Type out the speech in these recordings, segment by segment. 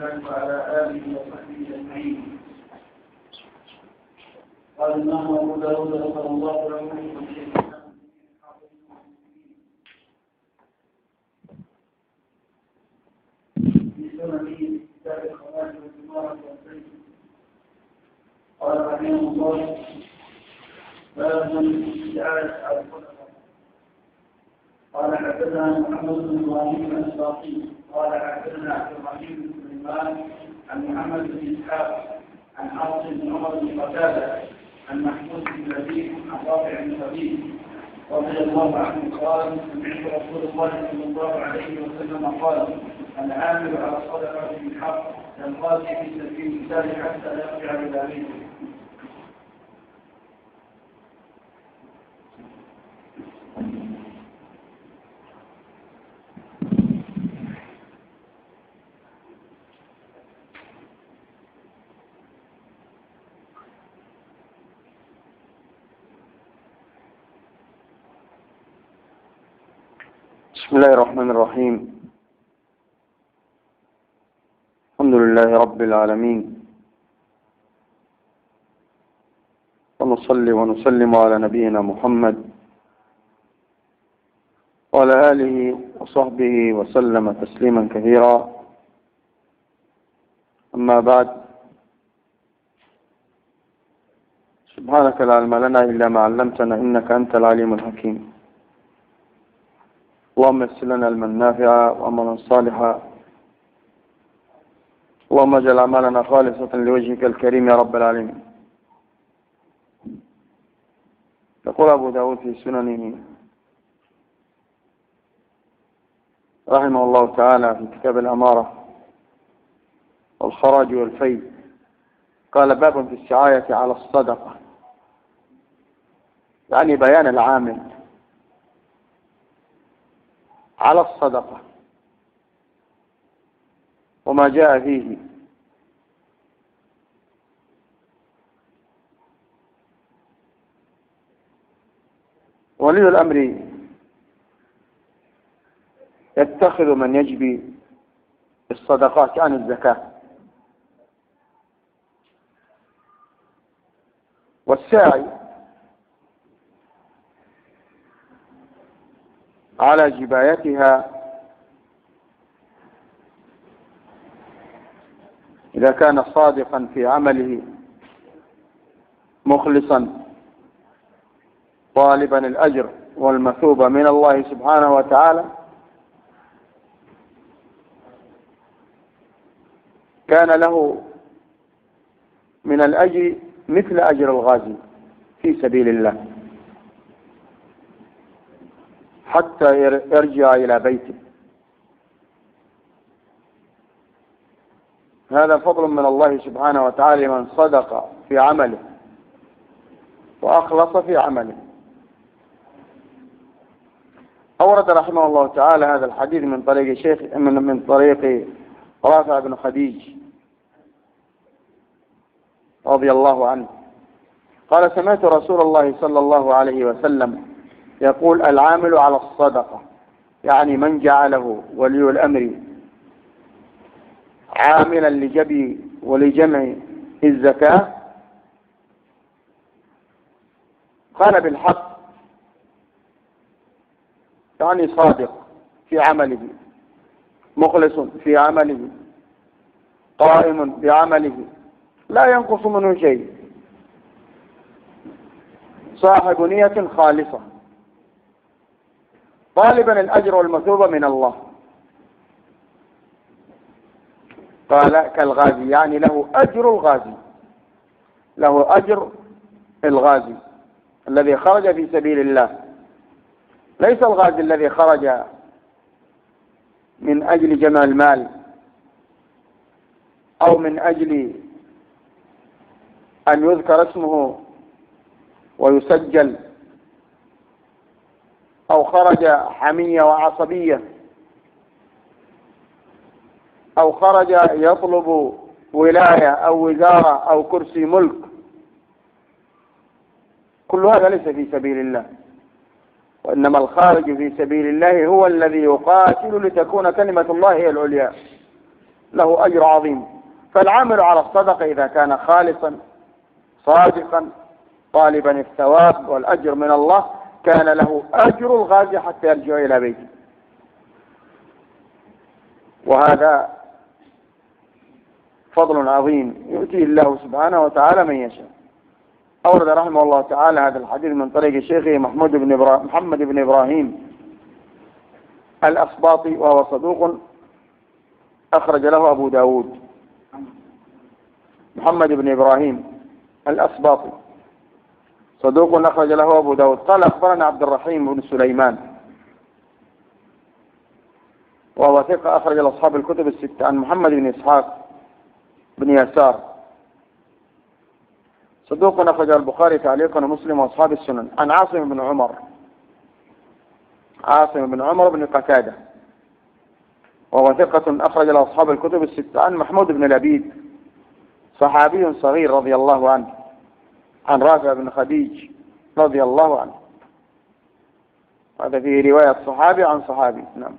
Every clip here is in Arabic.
الله وعلى آله وصحبه أجمعين. قال الإمام أبو داود رحمه الله له في سنن كتاب الخوارج والجماعة والسيف. قال رحمه الله: باب استعانة على الصدقة. قال حدثنا محمد بن ابراهيم الاسباطي قال حدثنا عبد الرحيم بن سليمان عن محمد بن اسحاق عن حفص بن عمر بن قتاده عن محمود بن لبيب عن رافع بن خبيب رضي الله عنه قال: سمعت رسول الله صلى الله عليه وسلم قال: العامل على الصدقه بالحق كالغازي في سبيل الله حتى يرجع الى بيته. بسم الله الرحمن الرحيم. الحمد لله رب العالمين، ونصلي ونسلم على نبينا محمد وعلى آله وصحبه وسلم تسليما كثيرا. أما بعد، سبحانك لا علم لنا إلا ما علمتنا إنك أنت العليم الحكيم. اللهم يسر لنا علما نافعا وعملا صالحا، اللهم اجعل اعمالنا خالصة لوجهك الكريم يا رب العالمين. يقول أبو داود في سننه رحمه الله تعالى في كتاب الأمارة والخراج والفي، قال: باب في السعاية على الصدقة، يعني بيان العامل على الصدقة وما جاء فيه. ولي الأمر يتخذ من يجبي الصدقات عن الزكاة، والساعي على جبايتها إذا كان صادقا في عمله مخلصا طالبا الأجر والمثوبة من الله سبحانه وتعالى، كان له من الأجر مثل أجر الغازي في سبيل الله حتى يرجع إلى بيته. هذا فضل من الله سبحانه وتعالى من صدق في عمله وأخلص في عمله. أورد رحمه الله تعالى هذا الحديث من طريق من طريق رافع بن خديج رضي الله عنه قال: سمعت رسول الله صلى الله عليه وسلم يقول: العامل على الصدقة، يعني من جعله ولي الأمر عاملا لجبي ولجمع الزكاة، قال بالحق، يعني صادق في عمله، مخلص في عمله، قائم بعمله، لا ينقص منه شيء، صاحب نية خالصة، طالبا الأجر والمثوبة من الله. قال كالغازي، يعني له أجر الغازي، له أجر الغازي الذي خرج في سبيل الله، ليس الغازي الذي خرج من أجل جمع المال أو من أجل أن يذكر اسمه ويسجل، أو خرج حمية وعصبية، أو خرج يطلب ولاية أو وزارة أو كرسي ملك. كل هذا ليس في سبيل الله، وإنما الخارج في سبيل الله هو الذي يقاتل لتكون كلمة الله هي العليا، له أجر عظيم. فالعامل على الصدقة إذا كان خالصا صادقا طالبا الثواب والأجر من الله كان له أجر الغازي حتى يرجع إلى بيته. وهذا فضل عظيم يؤتيه الله سبحانه وتعالى من يشاء. أورد رحمه الله تعالى هذا الحديث من طريق شيخه محمد بن إبراهيم الأسباطي وهو صدوق أخرج له أبو داود. محمد بن إبراهيم الأسباطي صدوق أخرج له أبو داود. قال أخبرنا عبد الرحيم بن سليمان وهو ثقة أخرج لأصحاب الكتب الستة عن محمد بن إسحاق بن يسار صدوق أخرج البخاري تعليقا ومسلم وأصحاب السنن. عن عاصم بن عمر بن قتادة وهو ثقة أخرج لأصحاب الكتب الستة. عن محمود بن لبيد صحابي صغير رضي الله عنه. عن رافع بن خديج رضي الله عنه. هذا فيه رواية صحابي عن صحابي. نعم.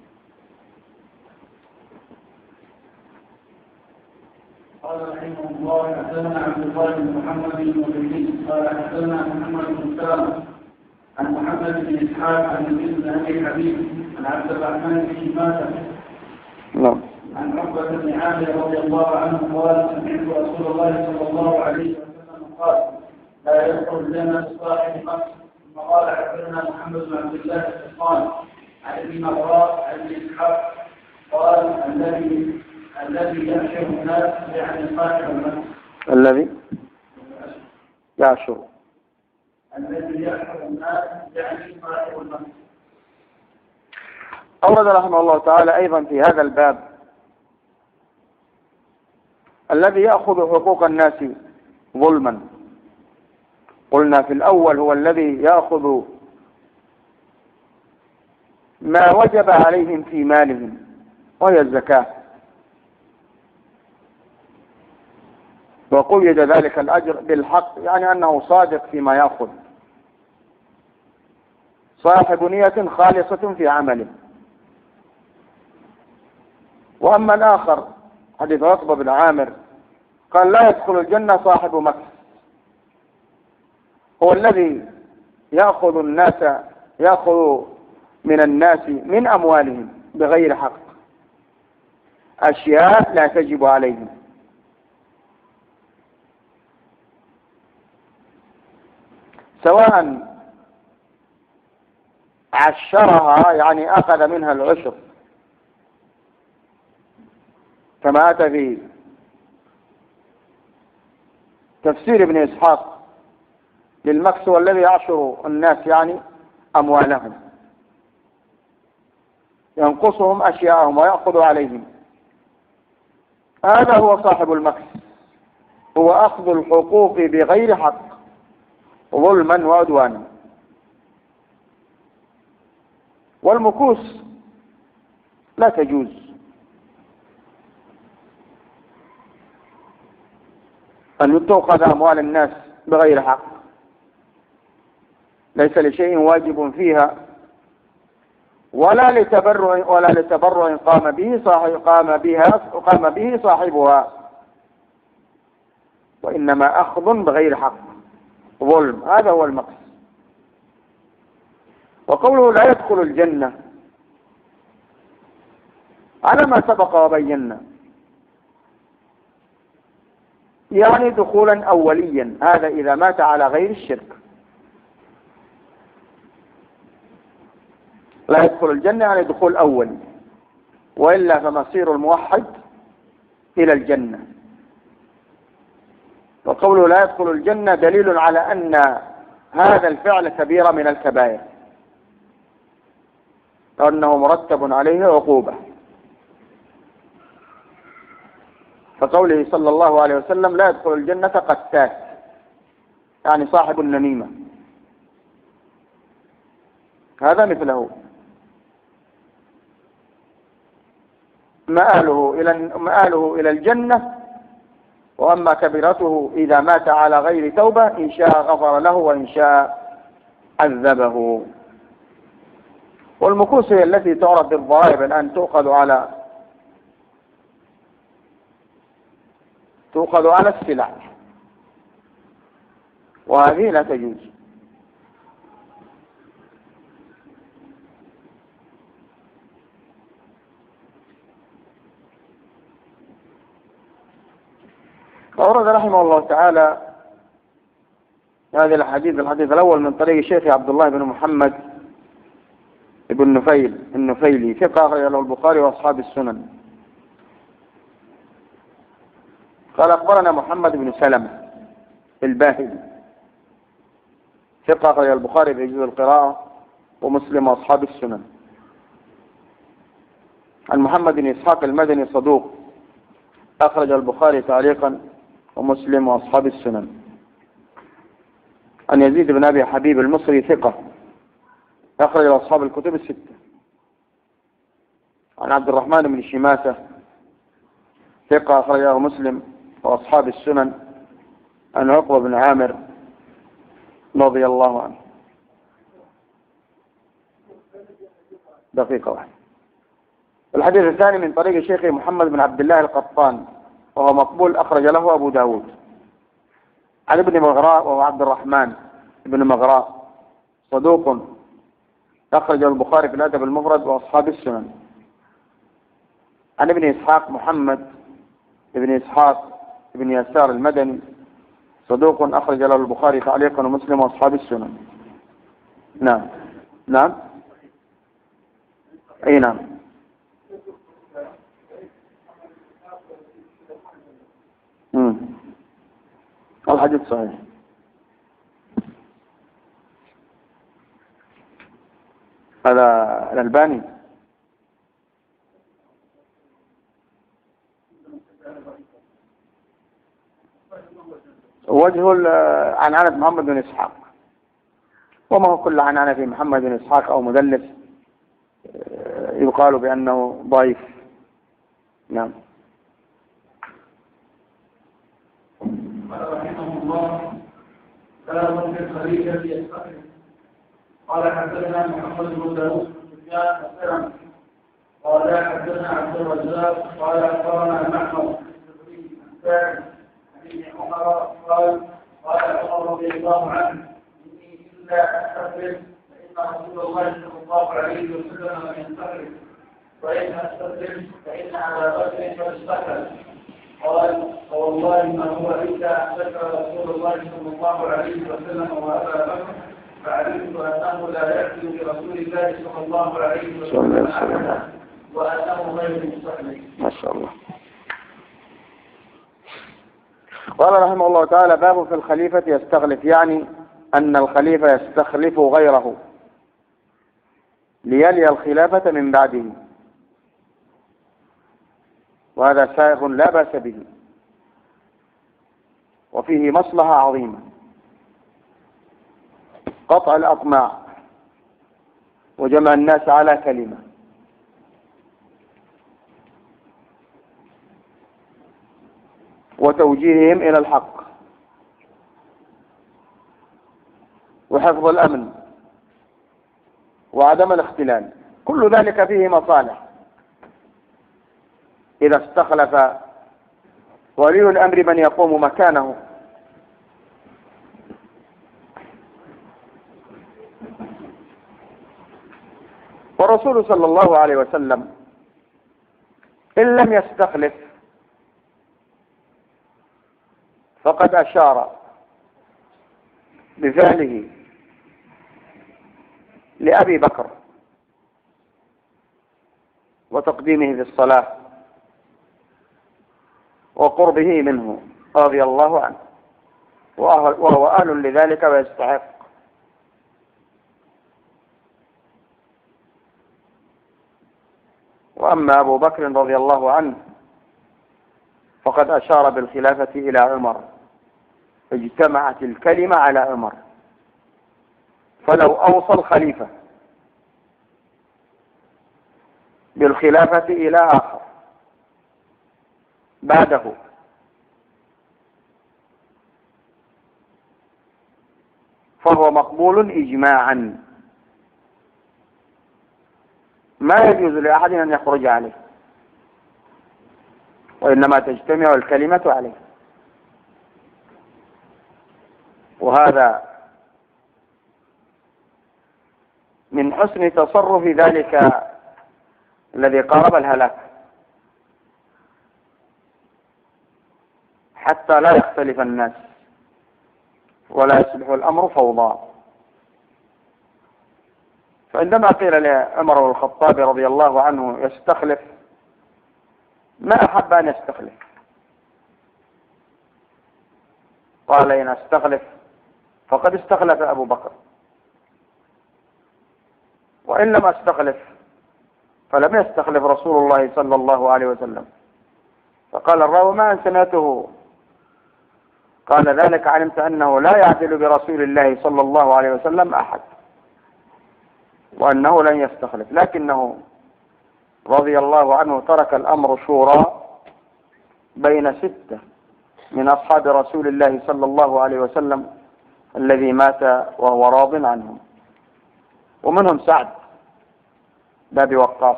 قال رحمه الله حدثنا عبد الله بن محمد بن مدين قال حدثنا محمد بن سلمة عن محمد بن اسحاق عن ابن ابي حبيب عن عبد الرحمن بن شماسة عن عقبة بن عامر رضي الله عنه قال سمعت رسول الله صلى الله عليه وسلم قال لا يدخل الجنة صاحب نفس. ثم قال حدثنا محمد بن عبد الله القحطاني عن ابن مغراء عن ابن اسحاق قال الذي يحشر الناس يعني صاحب النفس. الذي يحشر الناس يعني صاحب النفس. أورد رحمه الله تعالى أيضا في هذا الباب الذي يأخذ حقوق الناس ظلما. قلنا في الأول هو الذي يأخذ ما وجب عليهم في مالهم وهي الزكاة، وقيد ذلك الأجر بالحق، يعني أنه صادق فيما يأخذ، صاحب نية خالصة في عمله. وأما الآخر حديث عقبة بن عامر قال لا يدخل الجنة صاحب مكس، هو الذي يأخذ من الناس من أموالهم بغير حق أشياء لا تجب عليهم، سواء عشرها يعني أخذ منها العشر كما أتى في تفسير ابن إسحاق للمكس والذي يعشر الناس يعني أموالهم، ينقصهم أشياءهم ويأخذ عليهم، هذا هو صاحب المكس، هو أخذ الحقوق بغير حق ظلما وعدوانا. والمكوس لا تجوز، أن تؤخذ أموال الناس بغير حق، ليس لشيء واجب فيها ولا لتبرع قام به صاحبها، وإنما أخذ بغير حق ظلم، هذا هو المقصد. وقوله لا يدخل الجنة على ما سبق وبينا، يعني دخولا أوليا، هذا إذا مات على غير الشرك. لا يدخل الجنة يعني دخول أول، وإلا فمصير الموحد إلى الجنة. وقوله لا يدخل الجنة دليل على أن هذا الفعل كبيرة من الكبائر، وأنه مرتب عليه عقوبة. فقوله صلى الله عليه وسلم لا يدخل الجنة قتات، يعني صاحب النميمة، هذا مثله مآله إلى الجنة. وأما كبيرته إذا مات على غير توبة إن شاء غفر له وإن شاء عذبه. والمكوس هي التي تعرف بالضرائب الآن تؤخذ على تؤخذ على السلع، وهذه لا تجوز. وأورد رحمه الله تعالى هذه الحديث الأول من طريق الشيخ عبد الله بن محمد بن نفيل النفيلي، ثقة أخرج له البخاري وأصحاب السنن. قال أخبرنا محمد بن سلمة الباهلي، ثقة أخرج البخاري في جزء القراءة ومسلم وأصحاب السنن. عن محمد بن إسحاق المدني صدوق، أخرج البخاري تعليقا ومسلم وأصحاب السنن. عن يزيد بن أبي حبيب المصري ثقة، أخرج أصحاب الكتب الستة. عن عبد الرحمن بن شماسة ثقة، أخرجه مسلم وأصحاب السنن. عن عقبة بن عامر رضي الله عنه. دقيقة واحدة. الحديث الثاني من طريق الشيخ محمد بن عبد الله القطان، وهو مقبول، أخرج له أبو داود. عن ابن مغراء، وهو عبد الرحمن بن مغراء، صدوق، أخرج البخاري في الأدب المفرد وأصحاب السنن. عن ابن إسحاق محمد ابن إسحاق ابن يسار المدني، صدوق، أخرج له البخاري تعليقا ومسلم وأصحاب السنن. نعم أي نعم. الحديث صحيح. هذا الألباني. وجه عنعنة محمد بن إسحاق، وما هو كل عنعنة في محمد بن إسحاق أو مدلس يقال بأنه ضعيف. نعم. قال رحمه الله: باب في الخليفة يستخلف. قال حدثنا محمد بن داوود سفيان السلمي قال حدثنا عبد الرزاق قال اخبرنا معمر عن ابن عمر قال عمر رضي الله عنه: اني الا استخلف فان رسول الله صلى الله عليه وسلم لم يستخلف، وان استخلف فان ابا بكر قد استخلف. قال: فوالله ما هو الا ان ذكر رسول الله صلى الله عليه وسلم وابا بكر، فعلمت انه لا ياتي برسول الله صلى الله عليه وسلم احدا وانه غير مستخلف. ما شاء الله. قال رحمه الله تعالى: باب في الخليفة يستخلف، يعني أن الخليفة يستخلف غيره ليلي الخلافة من بعده، وهذا سائغ لا بأس به، وفيه مصلحة عظيمة: قطع الأطماع وجمع الناس على كلمة. وتوجيههم إلى الحق، وحفظ الأمن، وعدم الاختلال، كل ذلك فيه مصالح. إذا استخلف ولي الأمر من يقوم مكانه، والرسول صلى الله عليه وسلم إن لم يستخلف فقد أشار بفعله لأبي بكر وتقديمه في الصلاة وقربه منه رضي الله عنه، وهو أهل لذلك ويستحق. وأما أبو بكر رضي الله عنه فقد أشار بالخلافة إلى عمر، اجتمعت الكلمة على عمر، فلو أوصى الخليفة بالخلافة إلى آخر بعده فهو مقبول إجماعا، ما يجوز لأحد أن يخرج عليه، وإنما تجتمع الكلمة عليه. وهذا من حسن تصرف ذلك الذي قارب الهلاك حتى لا يختلف الناس ولا يصبح الأمر فوضى. فعندما قيل لعمر بن الخطاب رضي الله عنه يستخلف، ما أحب أن يستخلف، قال إن أستخلف فقد استخلف أبو بكر، وإن لم أستخلف فلم يستخلف رسول الله صلى الله عليه وسلم. فقال الراوي ما أن سمعته، قال ذلك علمت أنه لا يعدل برسول الله صلى الله عليه وسلم أحد، وأنه لن يستخلف، لكنه رضي الله عنه ترك الأمر شورى بين 6 من أصحاب رسول الله صلى الله عليه وسلم الذي مات وهو راض عنهم، ومنهم سعد بن أبي وقاص،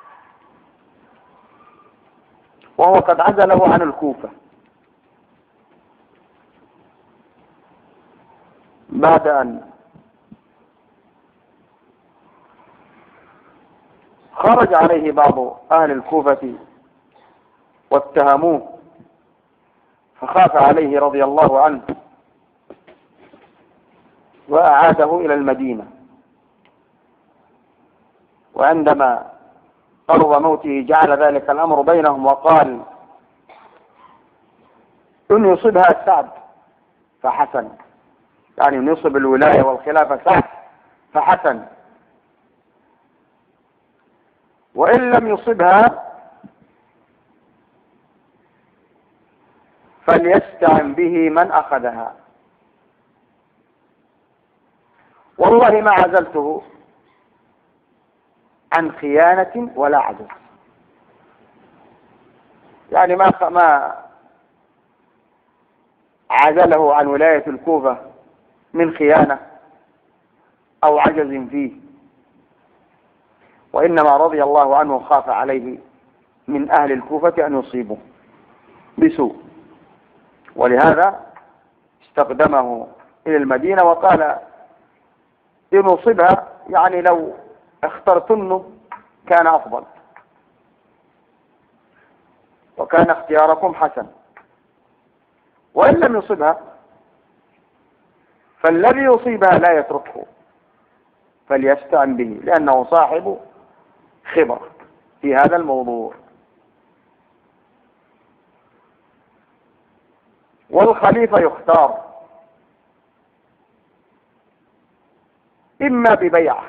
وهو قد عزله عن الكوفة بعد أن خرج عليه بعض أهل الكوفة واتهموه، فخاف عليه رضي الله عنه وأعاده إلى المدينة. وعندما قرب موته جعل ذلك الأمر بينهم وقال إن يصبها سعد فحسن، يعني إن يصب الولاية والخلافة سعد فحسن، وإن لم يصبها فليستعن به من أخذها، والله ما عزلته عن خيانة ولا عجز، يعني ما عزله عن ولاية الكوفة من خيانة أو عجز فيه، وإنما رضي الله عنه خاف عليه من أهل الكوفة أن يصيبه بسوء، ولهذا استقدمه إلى المدينة وقال إن أصيبها يعني لو اخترتنه كان أفضل، وكان اختياركم حسن، وإن لم يصبها فالذي يصيبها لا يتركه فليستعن به، لأنه صاحب خبرة في هذا الموضوع. والخليفة يختار إما ببيعة،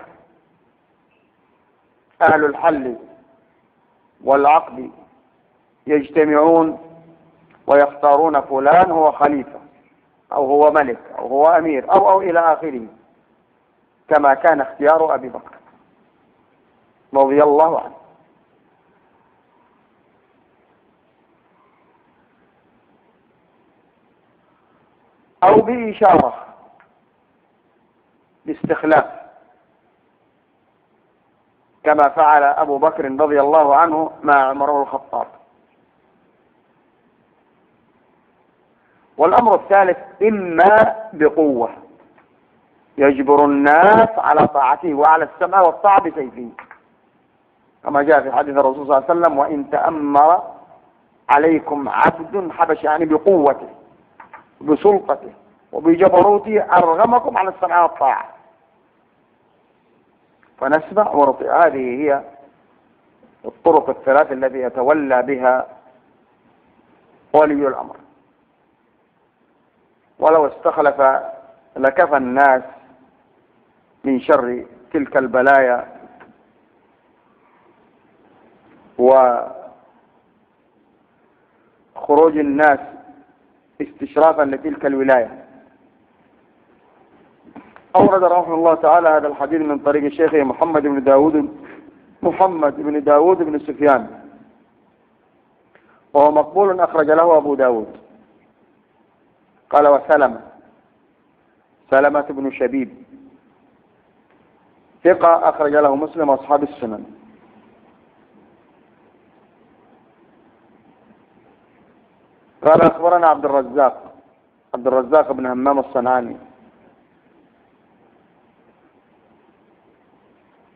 أهل الحل والعقد يجتمعون ويختارون فلان هو خليفة أو هو ملك أو هو أمير أو إلى آخره، كما كان اختيار أبي بكر رضي الله عنه. أو بإشارة باستخلاف، كما فعل أبو بكر رضي الله عنه مع عمر بن الخطاب. والأمر الثالث إما بقوة يجبر الناس على طاعته وعلى السمع والطاعة بسيفه، كما جاء في حديث الرسول صلى الله عليه وسلم وإن تأمر عليكم عبد حبش، يعني بقوته بسلطته وبجبروته أرغمكم على السمع والطاعة فنسمع ونطيع. هذه هي الطرق الثلاث التي يتولى بها ولي الأمر، ولو استخلف لكفى الناس من شر تلك البلايا وخروج الناس استشرافا لتلك الولاية. أورد رحمه الله تعالى هذا الحديث من طريق الشيخ محمد بن داود بن سفيان، وهو مقبول أخرج له أبو داود. قال سلمة بن شبيب ثقة أخرج له مسلم وأصحاب السنن. قال أخبرنا عبد الرزاق بن همام الصنعاني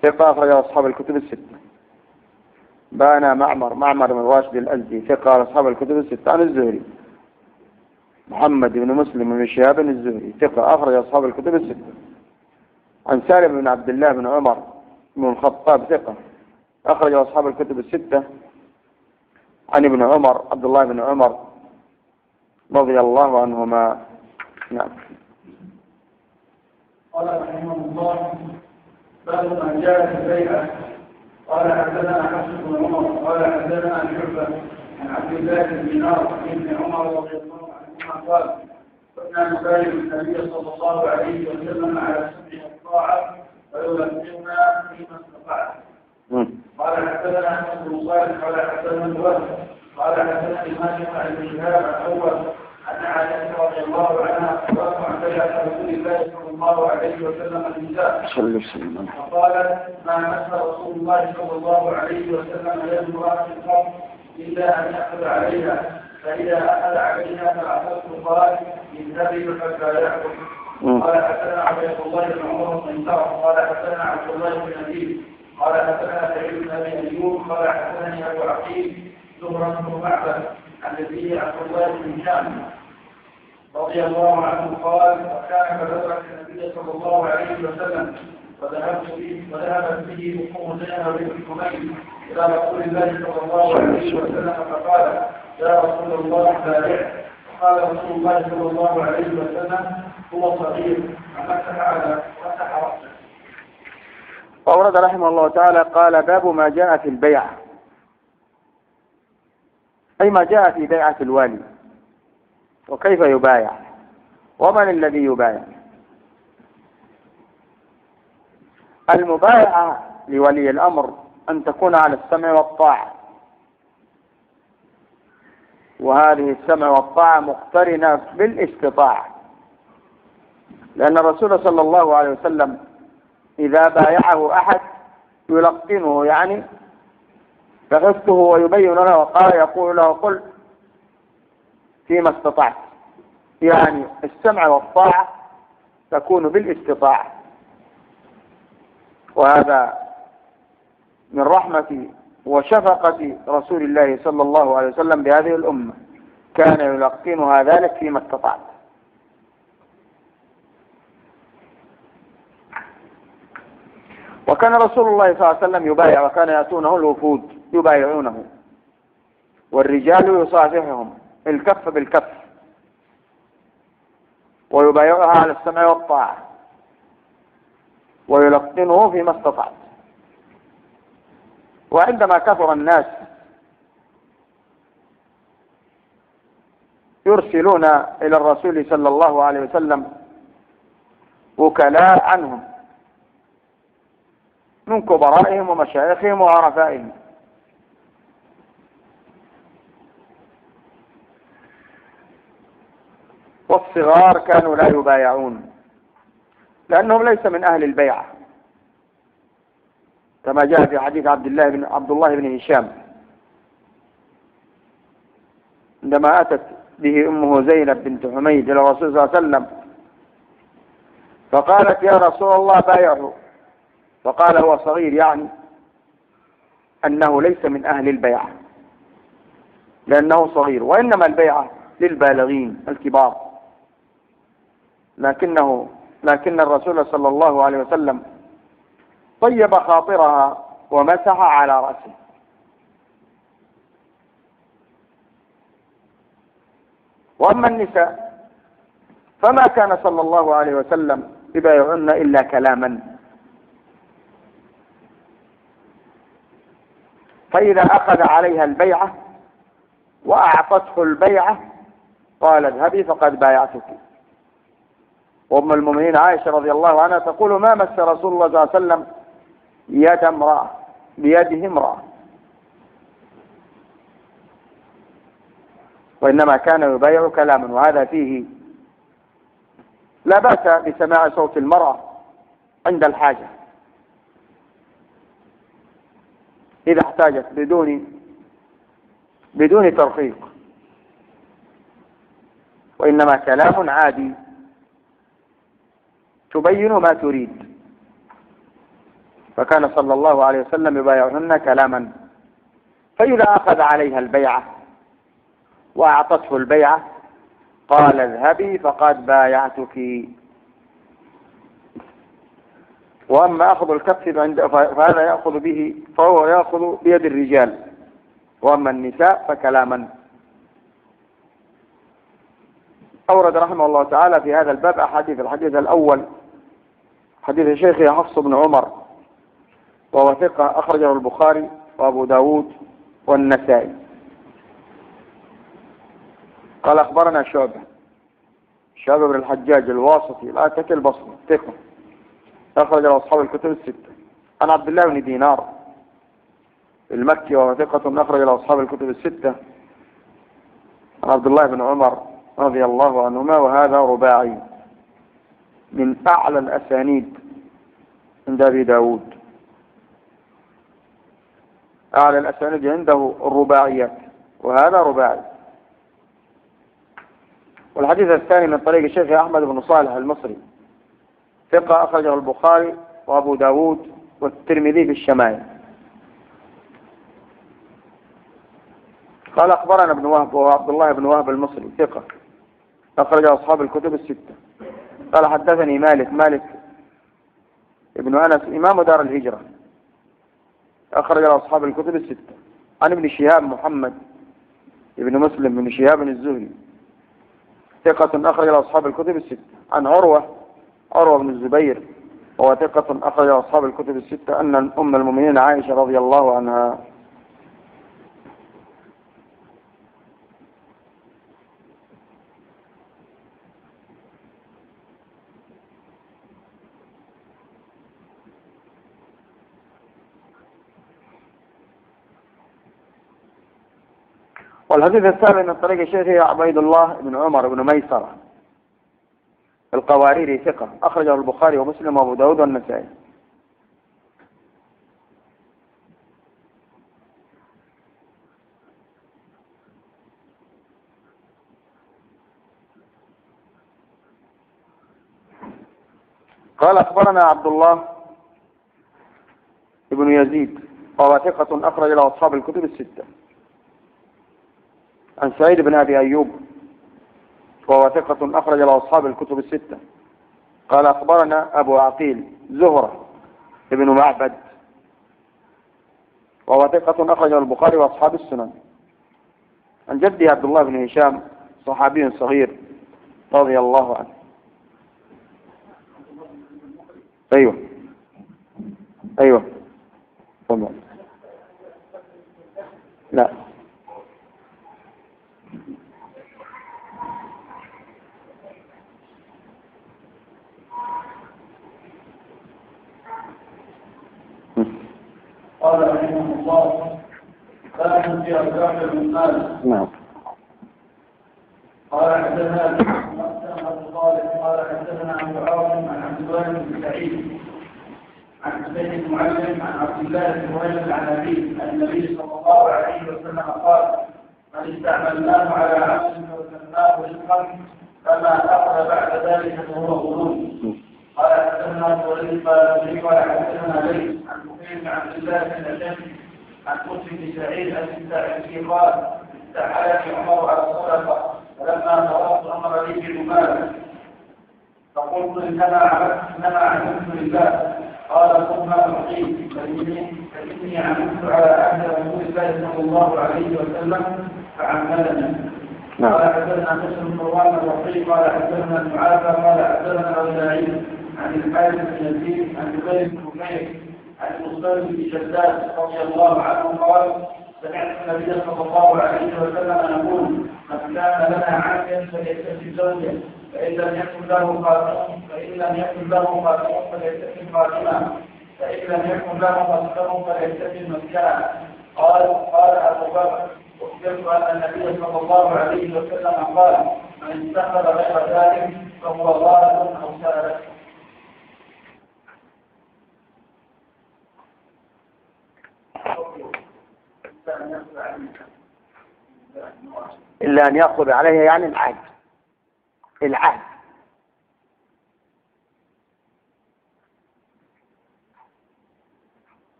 ثقة أخرج أصحاب الكتب الستة. بانا معمر بن راشد الأزدي ثقة أصحاب الكتب الستة. عن الزهري محمد بن مسلم بن شهاب الزهري ثقة أخرج أصحاب الكتب الستة. عن سالم بن عبد الله بن عمر بن الخطاب ثقة أخرج أصحاب الكتب الستة. عن ابن عمر عبد الله بن عمر رضي الله عنهما. نعم. قال رحمه الله باب ما جاء في البيعة. قال حدثنا حفص بن عمر قال حدثنا شعبة عن عبد الله بن دينار بن عمر رضي الله عنهما قال كنا نبايع النبي صلى الله عليه وسلم على السمع والطاعة ويلزمنا فيما استطعنا. قال حدثنا احمد بن صالح قال حدثنا الوهب قال حدثنا مالك عن ابن شهاب الاول ان عائشه رضي الله عنها اخبرته عن بيعه رسول الله صلى الله عليه وسلم النساء فقالت ما مس رسول الله صلى الله عليه وسلم يد امراه القوم الا ان ياخذ عليها فاذا اخذ عليها فاخذت قال اذهبي حتى ياخذ. قال حدثنا عبد الله بن عمر بن قال حدثنا عبد الله بن نبيل قال حدثنا سعيد بن ابي ايوب قال حدثني ابو عقيل زهرة بن معبد عن الذي عبد الله بن هشام رضي الله عنه قال وكان فبلغ النبي صلى الله عليه وسلم وذهبت به ام زينب بن حميد الى رسول الله صلى الله عليه وسلم فقال يا رسول الله بارع. قال رسول الله صلى الله عليه وسلم هو صغير فمسح على راسه. وأورد رحمه الله تعالى قال باب ما جاء في البيعة، أي ما جاء في بيعة الوالي وكيف يبايع ومن الذي يبايع. المبايعة لولي الأمر أن تكون على السمع والطاعة، وهذه السمع والطاعة مقترنة بالاستطاعة، لأن الرسول صلى الله عليه وسلم إذا بايعه أحد يلقنه، يعني يحثه ويبين له وقال يقول له قل فيما استطعت، يعني السمع والطاعة تكون بالاستطاعة. وهذا من رحمة وشفقة رسول الله صلى الله عليه وسلم بهذه الأمة، كان يلقنها ذلك فيما استطعت. وكان رسول الله صلى الله عليه وسلم يبايع، وكان يأتونه الوفود يبايعونه، والرجال يصافحهم الكف بالكف، ويبايعها على السمع والطاعة، ويلقنه فيما استطعت. وعندما كثر الناس يرسلون إلى الرسول صلى الله عليه وسلم وكلاء عنهم من كبرائهم ومشايخهم وعرفائهم، والصغار كانوا لا يبايعون لأنهم ليس من أهل البيعة، كما جاء في حديث عبد الله بن هشام عندما أتت به أمه زينب بنت حميد إلى الرسول صلى الله عليه وسلم فقالت يا رسول الله بايعه، فقال هو صغير، يعني أنه ليس من أهل البيعة لأنه صغير، وإنما البيعة للبالغين الكبار. لكن الرسول صلى الله عليه وسلم طيب خاطرها ومسح على رأسه. وأما النساء فما كان صلى الله عليه وسلم يبايعن إلا كلاما، فإذا أخذ عليها البيعة وأعطته البيعة قال اذهبي فقد بايعتك. وأم المؤمنين عائشة رضي الله عنها تقول ما مس رسول الله صلى الله عليه وسلم يد امرأة بيده امرأة، وإنما كان يبايع كلاما. وهذا فيه لا بأس بسماع صوت المرأة عند الحاجة إذا احتاجت بدون ترخيص، وإنما كلام عادي تبين ما تريد. فكان صلى الله عليه وسلم يبايعهن كلاما، فإذا أخذ عليها البيعة وأعطته البيعة قال اذهبي فقد بايعتك. وأما أخذ الكف فهذا يأخذ به، فهو يأخذ بيد الرجال، وأما النساء فكلاما. أورد رحمه الله تعالى في هذا الباب أحاديث. الحديث الأول حديث شيخه حفص بن عمر وهو ثقة أخرجه البخاري وأبو داود والنسائي. قال أخبرنا شعبة بن الحجاج الواسطي الآتكي البصري ثقة أخرج له أصحاب الكتب الستة، عن عبد الله بن دينار المكي وهو ثقة أخرج له أصحاب الكتب الستة، عن عبد الله بن عمر رضي الله عنهما، وهذا رباعي من أعلى الأسانيد عند أبي داود. أعلى الأسانيد عنده الرباعيات، وهذا رباعي. والحديث الثاني من طريق الشيخ أحمد بن صالح المصري ثقة أخرجه البخاري وأبو داود والترمذي في الشمائل. قال أخبرنا ابن وهب وهو عبد الله بن وهب المصري ثقة أخرج أصحاب الكتب الستة. قال حدثني مالك ابن أنس إمام دار الهجرة أخرج أصحاب الكتب الستة، عن ابن شهاب محمد ابن مسلم بن شهاب الزهري ثقة أخرج أصحاب الكتب الستة، عن عروة بن الزبير وهو ثقة أخرج أصحاب الكتب الستة أن أم المؤمنين عائشة رضي الله عنها. والحديث الثاني من طريق الشيخ عبيد الله بن عمر بن ميسرة القواريري ثقة أخرجه البخاري ومسلم وأبو داود والنسائي. قال أخبرنا عبد الله بن يزيد وهو ثقة أخرج له أصحاب الكتب الستة، عن سعيد بن أبي أيوب وهو ثقة أخرج له أصحاب الكتب الستة. قال أخبرنا أبو عقيل زهرة بن معبد وهو ثقة أخرج له البخاري وأصحاب السنن، عن جده عبد الله بن هشام صحابي صغير رضي الله عنه. أيوه طبعا. لا قال رحمه الله كان في أرجاح المال. نعم. قال حدثنا أبو طالب قال حدثنا عن عاصم عن عبد الله بن سعيد عن حسين المعلم عن عبد الله بن وائل عن أبيه عن النبي صلى الله عليه وسلم قال من استعملناه على عبد وسمناه رزقا فما أخذ بعد ذلك فهو غلول. قال حدثنا ابو وليد قال حدثنا ليث عن بكير بن عبد الله بن الاشد عن قدس بن سعيد الساعدي قال استحالني عمر على الصدقه فلما فرغت امر لي بالمال فقلت انما عملت لله. قال ثم اعطيت فاني عملت على عهد رسول الله صلى الله عليه وسلم فعملني. قال حدثنا مسلم بن مروان الرقي قال حدثنا المعافى قال حدثنا الغزالي عن الحارث بن يزيد عن جبير بن بكير عن المصطفى بن شداد رضي الله عنه قال سمعت النبي صلى الله عليه وسلم يقول من كان لنا عهد فليستفتي زوجه فإن لم يكن له خاتم فليستفتي خاتما فإن لم يكن له مسكن فليستفتي مسكنا. قال أبو بكر أخبرت أن النبي صلى الله عليه وسلم قال من اتخذ غير ذلك فهو ضال أو سالك. إلا أن يأخذ عليها يعني العهد.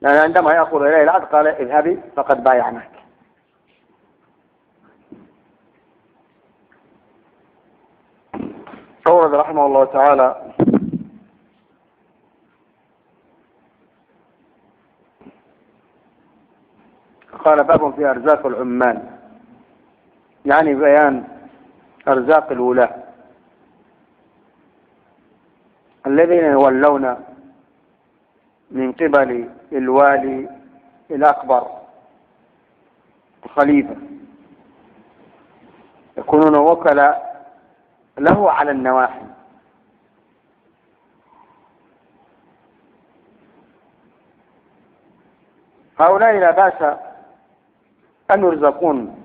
لأن عندما يأخذ إليه العبد قال اذهبي فقد بايعناك. أورد رحمه الله تعالى قال باب في أرزاق العمال، يعني بيان أرزاق الولاة الذين يولون من قبل الوالي الأكبر الخليفة، يكونون وكلاء له على النواحي. هؤلاء لا بأس أن يرزقون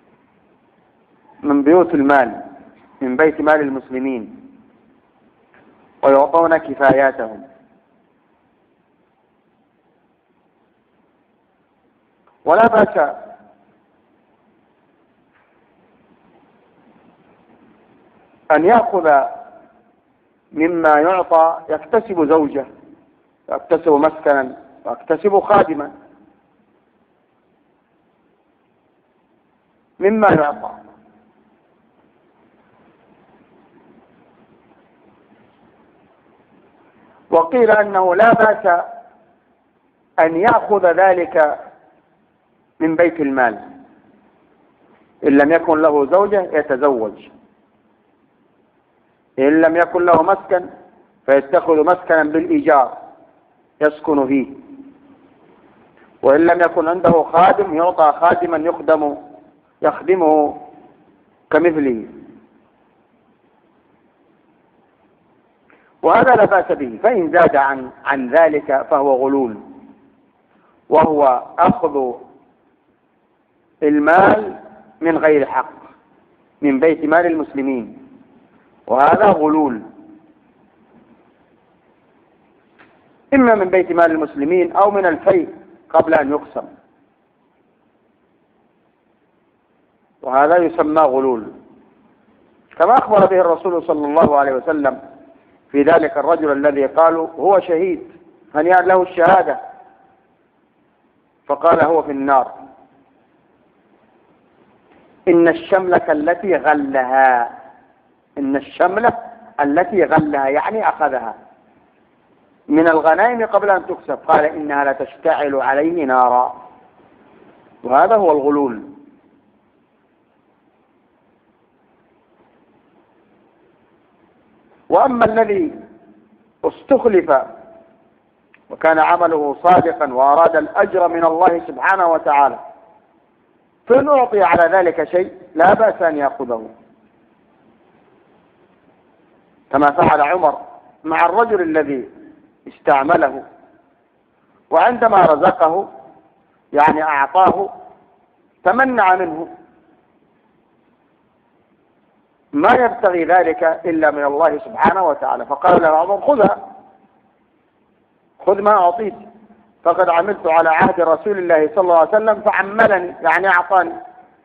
من بيوت المال، من بيت مال المسلمين، ويعطون كفاياتهم، ولا بأس أن يأخذ مما يعطى، يكتسب زوجة، يكتسب مسكنا، يكتسب خادما مما يعطى. وقيل أنه لا بأس أن يأخذ ذلك من بيت المال، إن لم يكن له زوجة يتزوج، إن لم يكن له مسكن فيتخذ مسكنا بالإيجار يسكن فيه، وإن لم يكن عنده خادم يعطى خادما يخدمه كمثله، وهذا لا بأس به. فإن زاد عن ذلك فهو غلول، وهو أخذ المال من غير حق من بيت مال المسلمين، وهذا غلول، إما من بيت مال المسلمين أو من الفيء قبل أن يقسم، وهذا يسمى غلول، كما أخبر به الرسول صلى الله عليه وسلم في ذلك الرجل الذي قالوا هو شهيد هنيئا له الشهادة، فقال هو في النار. إن الشملة التي غلها، إن الشملة التي غلها يعني أخذها من الغنائم قبل أن تكسب، قال إنها لتشتعل عليه نارا، وهذا هو الغلول. وأما الذي استخلف وكان عمله صادقا وأراد الأجر من الله سبحانه وتعالى، فإن أعطي على ذلك شيء لا بأس أن يأخذه، كما فعل عمر مع الرجل الذي استعمله، وعندما رزقه يعني أعطاه تمنع منه، ما يبتغي ذلك إلا من الله سبحانه وتعالى، فقال له عمر خذها، خذ ما أعطيت، فقد عملت على عهد رسول الله صلى الله عليه وسلم فعملني يعني أعطاني.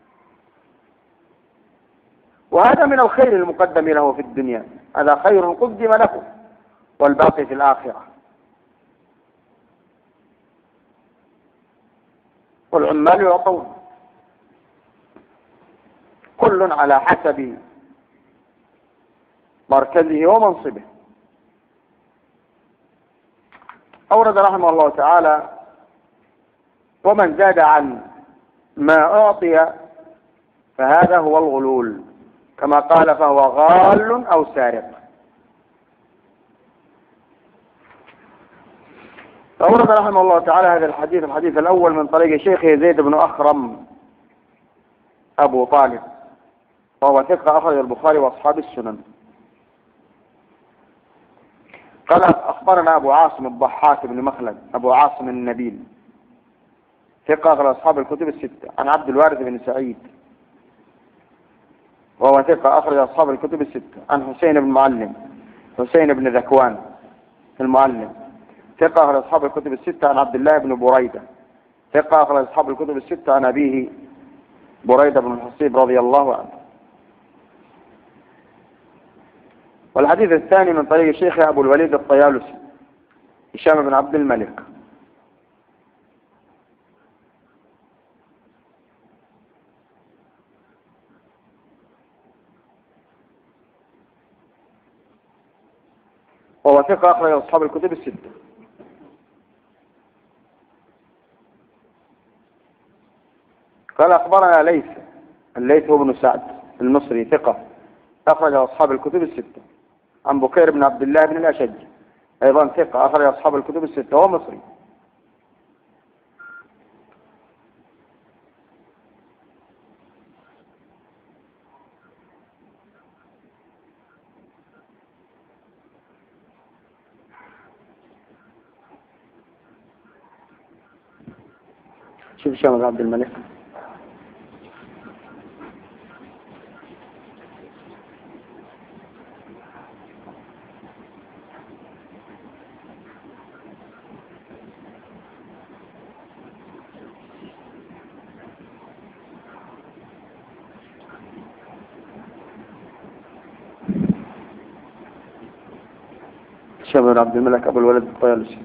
وهذا من الخير المقدم له في الدنيا، هذا خير قدم له والباقي في الآخرة. والعمال يعطون كل على حسب مركزه ومنصبه. أورد رحمه الله تعالى ومن زاد عن ما أعطي فهذا هو الغلول، كما قال فهو غال أو سارق. فأورد رحمه الله تعالى هذا الحديث الأول من طريق شيخه زيد بن أخرم أبو طالب، وهو ثقة أخرج البخاري وأصحاب السنن. قال أخبرنا أبو عاصم الضحاك بن مخلد أبو عاصم النبيل، ثقة أخرج أصحاب الكتب الستة، عن عبد الوارث بن سعيد وهو ثقة أخرج أصحاب الكتب الستة، عن حسين بن معلم حسين بن ذكوان المعلم، ثقة أخرج أصحاب الكتب الستة، عن عبد الله بن بريدة، ثقة أخرج أصحاب الكتب الستة، عن أبيه بريدة بن الحصيب رضي الله عنه. والحديث الثاني من طريق الشيخ أبو الوليد الطيالسي هشام بن عبد الملك، وهو ثقة أخرج أصحاب الكتب الستة. قال أخبرنا الليث هو بن سعد المصري ثقة أخرج أصحاب الكتب الستة. عن بكير بن عبد الله بن الأشج أيضا ثقة أخرج أصحاب الكتب الستة وهو مصري. شوف شامل عبد الملك. شامل عبد الملك أبو الولد الطيالسي.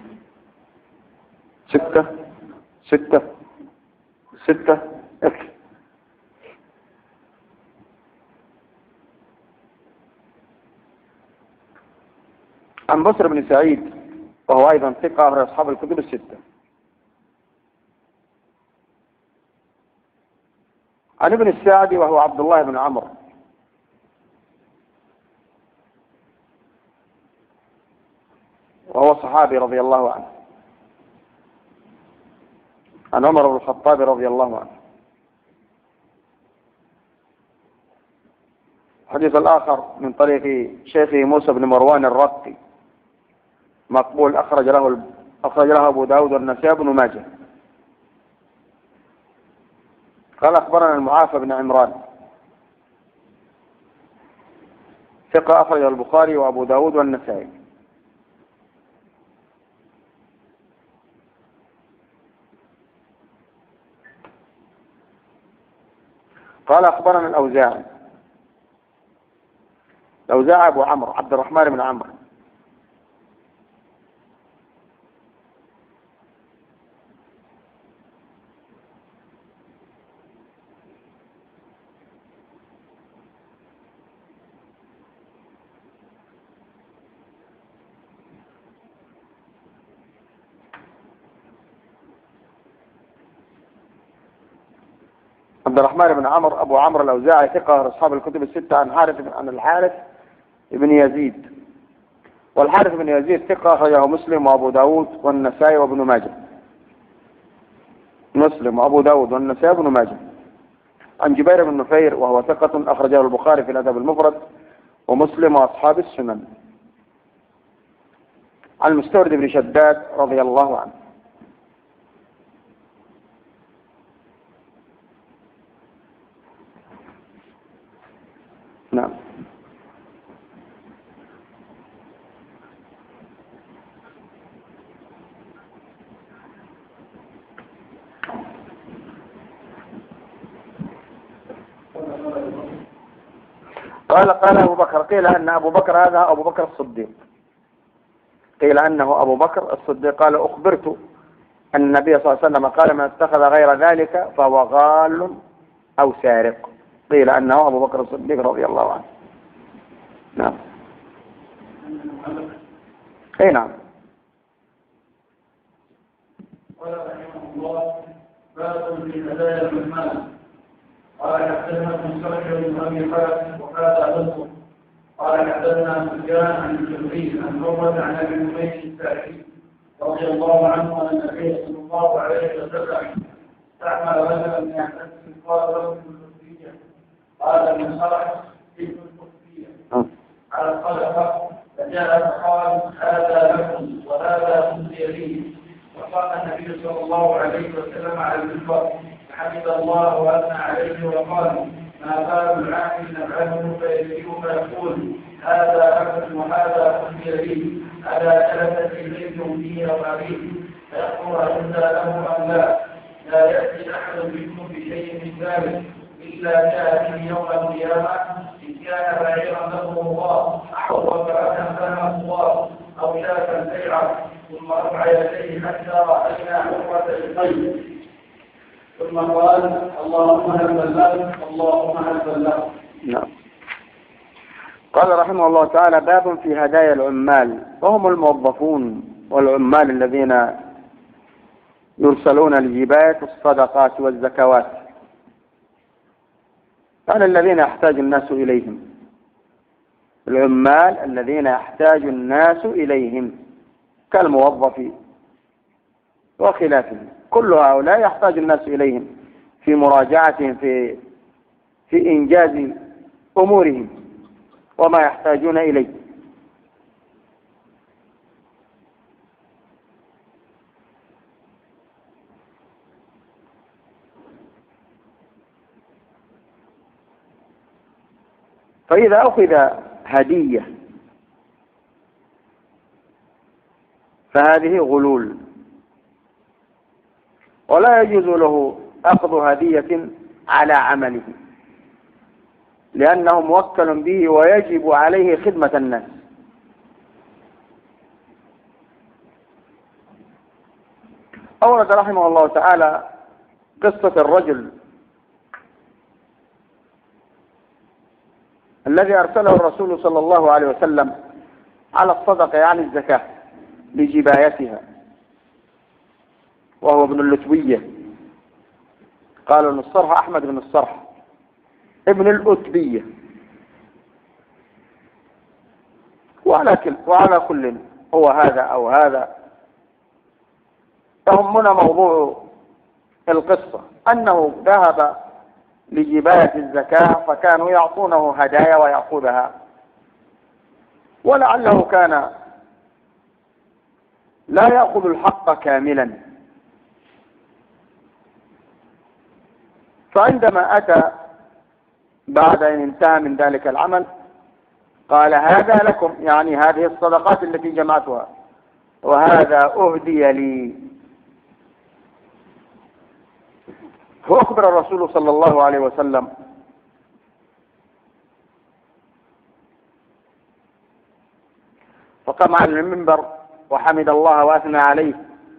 ستة اكل. عن بصر بن سعيد وهو أيضا ثقة أخرج أصحاب الكتب الستة. عن ابن السعدي وهو عبد الله بن عمرو وهو صحابي رضي الله عنه عن عمر بن الخطاب رضي الله عنه. الحديث الآخر من طريق شيخه موسى بن مروان الرقي مقبول أخرج له أبو داود والنسائي بن ماجه. قال أخبرنا المعافى بن عمران ثقة أخرج البخاري وأبو داود والنسائي. قال أخبرنا الأوزاعي أبو عمرو عبد الرحمن بن عمرو عبد الرحمن بن عمرو أبو عمرو الأوزاعي ثقة أصحاب الكتب الستة. عن الحارث بن يزيد والحارث بن يزيد ثقة أخرجه مسلم وأبو داود والنسائي وابن ماجه. مسلم وأبو داود والنسائي وابن ماجه. عن جبير بن نفير وهو ثقة أخرجه البخاري في الأدب المفرد ومسلم وأصحاب السنن. عن المستورد بن شداد رضي الله عنه. نعم. قال أبو بكر قيل أن أبو بكر هذا أبو بكر الصديق. قيل أنه أبو بكر الصديق. قال أخبرت أن النبي صلى الله عليه وسلم قال من اتخذ غير ذلك فهو غال أو سارق. قيل أنه أبو بكر الصديق رضي الله عنه. نعم. أي نعم. قال رحمه الله باب في هدايا المال. قال حدثنا ابن سرح بن ابي حاتم وهذا لفظه. قال حدثنا سفيان عن الزهري عن عروه عن ابي حميد الساعدي رضي الله عنه ان النبي صلى الله عليه وسلم استعمل رجلا من يحتسب قال له الكفريه. قال ابن سرح ابن الكفريه على الصدقه فجاء فقال هذا لكم وهذا أمضي لي. وقال النبي صلى الله عليه وسلم على المنبر حمد الله واثنى عليه وقال ما بال العامل نفعله فيجيء فيقول هذا لكم وهذا أمضي لي الا جلست اليكم فيه وابيه فيقول هذا له ام لا ياتي احد منكم بشيء من ذلك الا جاء به يوم القيامه إن كان بعيرا له الله أو وفاة فهم الله أو شاة بيعة ثم رفع يديه حتى رأينا حرة القيد ثم قال اللهم هل بلغت اللهم هل بلغت. نعم. قال رحمه الله تعالى: باب في هدايا العمال، وهم الموظفون والعمال الذين يرسلون لجباية الصدقات والزكوات، يعني الذين يحتاج الناس إليهم، العمال الذين يحتاج الناس إليهم كالموظف وخلافه، كل هؤلاء يحتاج الناس إليهم في مراجعتهم في إنجاز أمورهم وما يحتاجون إليه. فإذا أخذ هدية فهذه غلول، ولا يجوز له أخذ هدية على عمله، لأنه موكل به ويجب عليه خدمة الناس. أورد رحمه الله تعالى قصة الرجل الذي أرسله الرسول صلى الله عليه وسلم على الصدقة يعني الزكاة لجبايتها، وهو ابن اللتبية، قالوا ان الصرح أحمد بن الصرح ابن الأتبية. وعلى كل هو هذا أو هذا، يهمنا موضوع القصة أنه ذهب لجباية الزكاة فكانوا يعطونه هدايا ويأخذها، ولعله كان لا يأخذ الحق كاملا، فعندما أتى بعد أن انتهى من ذلك العمل قال: هذا لكم، يعني هذه الصدقات التي جمعتها، وهذا أهدي لي. فأخبر الرسول صلى الله عليه وسلم فقام على المنبر وحمد الله وأثنى عليه،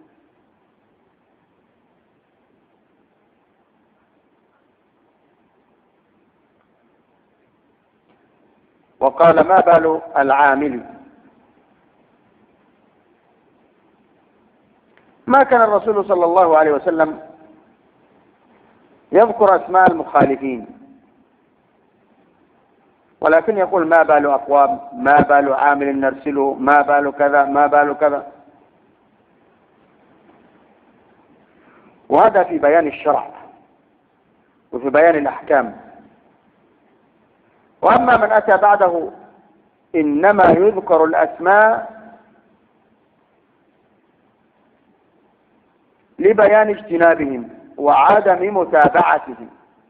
وقال: ما بال العامل؟ ما كان الرسول صلى الله عليه وسلم يذكر أسماء المخالفين، ولكن يقول: ما بال أقوام، ما بال عامل نرسله، ما بال كذا، ما بال كذا. وهذا في بيان الشرع وفي بيان الأحكام. وأما من أتى بعده إنما يذكر الأسماء لبيان اجتنابهم وعدم متابعتهم.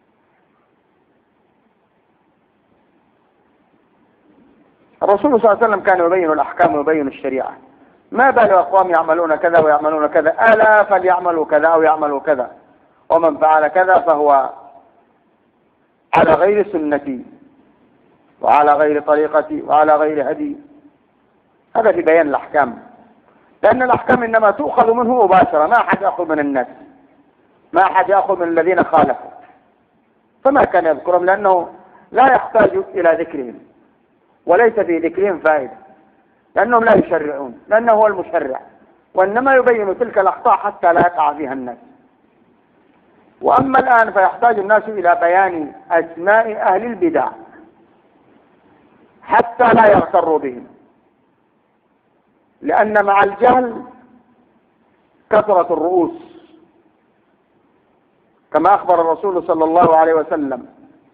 الرسول صلى الله عليه وسلم كان يبين الأحكام ويبين الشريعة. ما بال أقوام يعملون كذا ويعملون كذا، ألا فليعملوا كذا أو يعملوا كذا، ومن فعل كذا فهو على غير سنتي وعلى غير طريقتي وعلى غير هدي. هذا في بيان الأحكام، لأن الأحكام إنما تؤخذ منه مباشرة، ما أحد يأخذ من الناس، ما أحد يأخذ من الذين خالفوا، فما كان يذكرهم لأنه لا يحتاج إلى ذكرهم، وليس في ذكرهم فائدة، لأنهم لا يشرعون، لأنه هو المشرع، وإنما يبين تلك الأخطاء حتى لا يقع فيها الناس. وأما الآن فيحتاج الناس إلى بيان أسماء أهل البدع حتى لا يغتروا بهم، لأن مع الجهل كثرة الرؤوس، كما أخبر الرسول صلى الله عليه وسلم: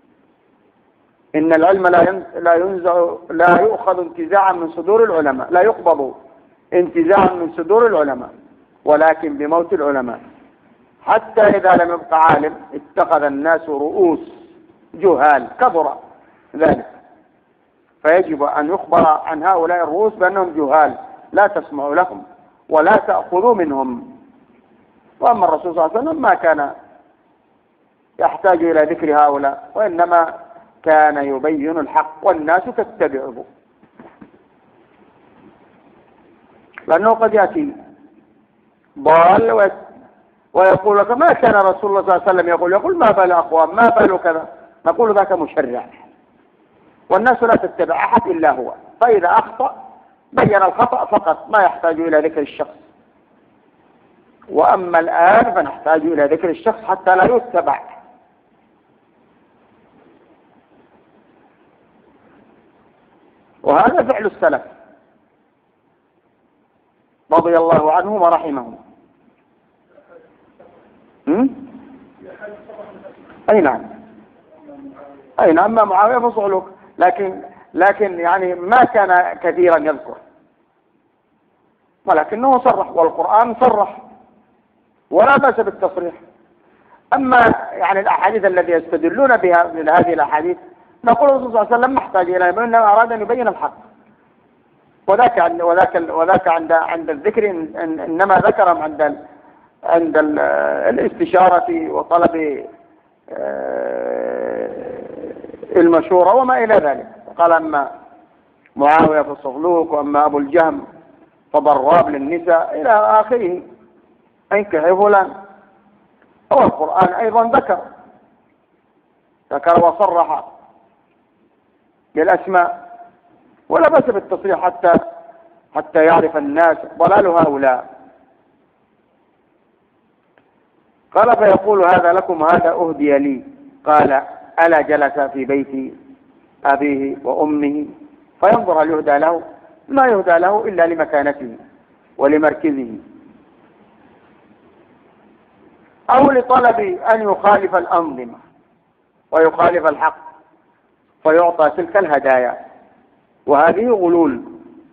إن العلم لا يؤخذ انتزاعا من صدور العلماء، لا يقبض انتزاعا من صدور العلماء، ولكن بموت العلماء، حتى إذا لم يبق عالم اتخذ الناس رؤوس جهال، كثر ذلك. فيجب أن يخبر عن هؤلاء الرؤوس بأنهم جهال، لا تسمعوا لهم ولا تأخذوا منهم. وأما الرسول صلى الله عليه وسلم ما كان يحتاج إلى ذكر هؤلاء، وإنما كان يبين الحق والناس تتبعه، لأنه قد يأتي ضال ويقول لك: ما كان رسول الله صلى الله عليه وسلم يقول ما بال أقوام، ما بال كذا، نقول ذاك مشرع، والناس لا تتبع أحد إلا هو، فإذا أخطأ بين الخطأ فقط، ما يحتاج إلى ذكر الشخص. وأما الآن فنحتاج إلى ذكر الشخص حتى لا يتبع. وهذا فعل السلف رضي الله عنهم ورحمهم. أي نعم، أي نعم، ما معاوية فصعلوك، لكن يعني ما كان كثيرا يذكر، ولكنه صرح، والقرآن صرح ولا بأس بالتصريح. أما يعني الأحاديث التي يستدلون بها من هذه الأحاديث نقول الرسول صلى الله عليه وسلم محتاج إلى إنما أراد أن يبين الحق، وذاك عند الذكر إنما ذكرهم عند الاستشارة وطلب المشورة وما إلى ذلك. قال أما معاوية فالصغلوك، وأما أبو الجهم فضراب للنساء إلى آخره، انكح فلان. هو القرآن أيضا ذكر وصرح بالأسماء، ولا بأس بالتصريح حتى يعرف الناس ضلال هؤلاء. قال فيقول هذا لكم، هذا أهدي لي. قال ألا جلس في بيت أبيه وأمه فينظر هل يهدى له؟ ما يهدى له إلا لمكانته ولمركزه، أو لطلب أن يخالف الأنظمة ويخالف الحق فيعطى تلك الهدايا، وهذه غلول.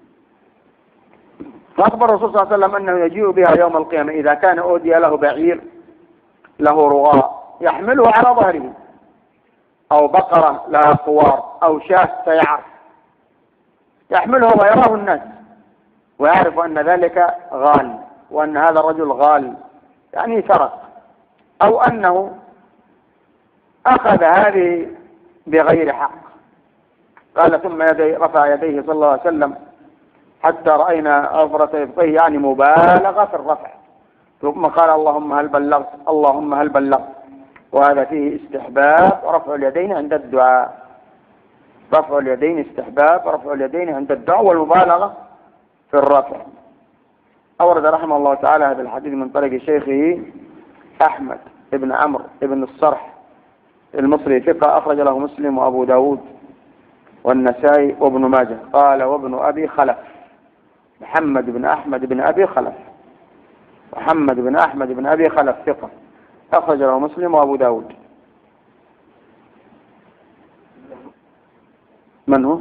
فأخبر الرسول صلى الله عليه وسلم أنه يجيء بها يوم القيامة إذا كان أودي له بعير له رغاء يحمله على ظهره، أو بقرة لها خوار، أو شاة سيعر يحمله ويراه الناس ويعرف أن ذلك غال، وأن هذا الرجل غال يعني سرق، أو أنه أخذ هذه بغير حق. قال ثم رفع يديه صلى الله عليه وسلم حتى رأينا أفرة إبطيه، يعني مبالغة في الرفع، ثم قال اللهم هل بلغت، اللهم هل بلغت. وهذا فيه استحباب رفع اليدين عند الدعاء، رفع اليدين استحباب رفع اليدين عند الدعاء والمبالغة في الرفع. أورد رحمه الله تعالى هذا الحديث من طريق شيخه أحمد بن عمرو بن الصرح المصري ثقة، أخرج له مسلم وأبو داود والنسائي وابن ماجه. قال وابن أبي خلف، محمد بن أحمد بن أبي خلف، محمد بن أحمد بن أبي خلف ثقة، أخرج له مسلم وأبو داود. من هو؟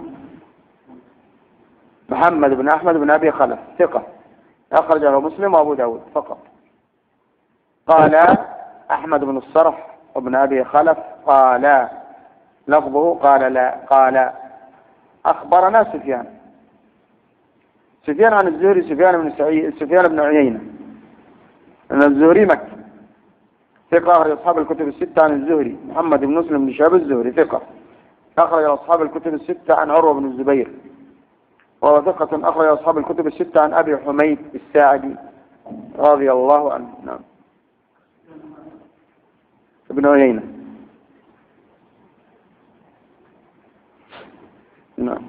محمد بن أحمد بن أبي خلف ثقة، أخرج له مسلم وأبو داود فقط. قال أحمد بن الصرح وابن أبي خلف قال لفظه قال لا، قال أخبرنا سفيان عن الزهري، سفيان بن عيينة، أن الزهري مكي ثقة، أخرج أصحاب الكتب الستة عن الزهري. محمد بن مسلم بن شهاب الزهري ثقة، أخرج أصحاب الكتب الستة عن عروة بن الزبير، وهو ثقة، أخرج أصحاب الكتب الستة عن أبي حميد الساعدي رضي الله عنه. نعم. ابن عيينة. نعم.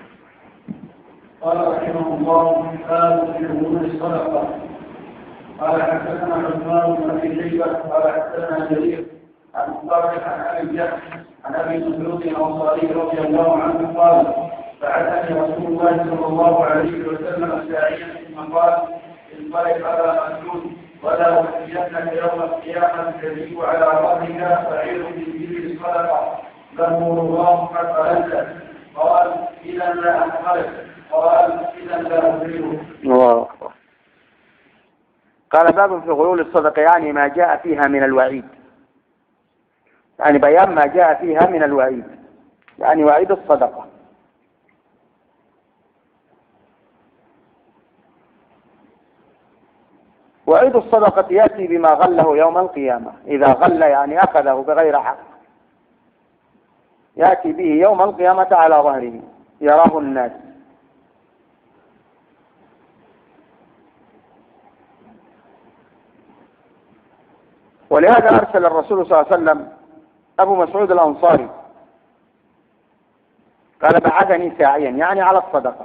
قال رحمه الله باب في حدود الصدقة. قال حدثنا عثمان بن ابي شيبه قال حدثنا جرير عن مصطفى عن ابي الجحش عن ابي مسعود الانصاري رضي الله عنه قال بعثني رسول الله صلى الله عليه وسلم ساعيا ثم قال انطلق على مسعود ولا أحيينك يوم القيامة تجيء على ظهرك بعير من جبل الصدقة له رغام قد أهلت. قال إذا لا أنطلق، قال إذا لا أدركه. الله أكبر. قال باب في غلول الصدقة، يعني ما جاء فيها من الوعيد، يعني بيان ما جاء فيها من الوعيد، يعني وعيد الصدقة. وعيد الصدقة يأتي بما غله يوم القيامة، إذا غل يعني أخذه بغير حق يأتي به يوم القيامة على ظهره يراه الناس. ولهذا أرسل الرسول صلى الله عليه وسلم أبو مسعود الأنصاري قال بعثني ساعيا يعني على الصدقة.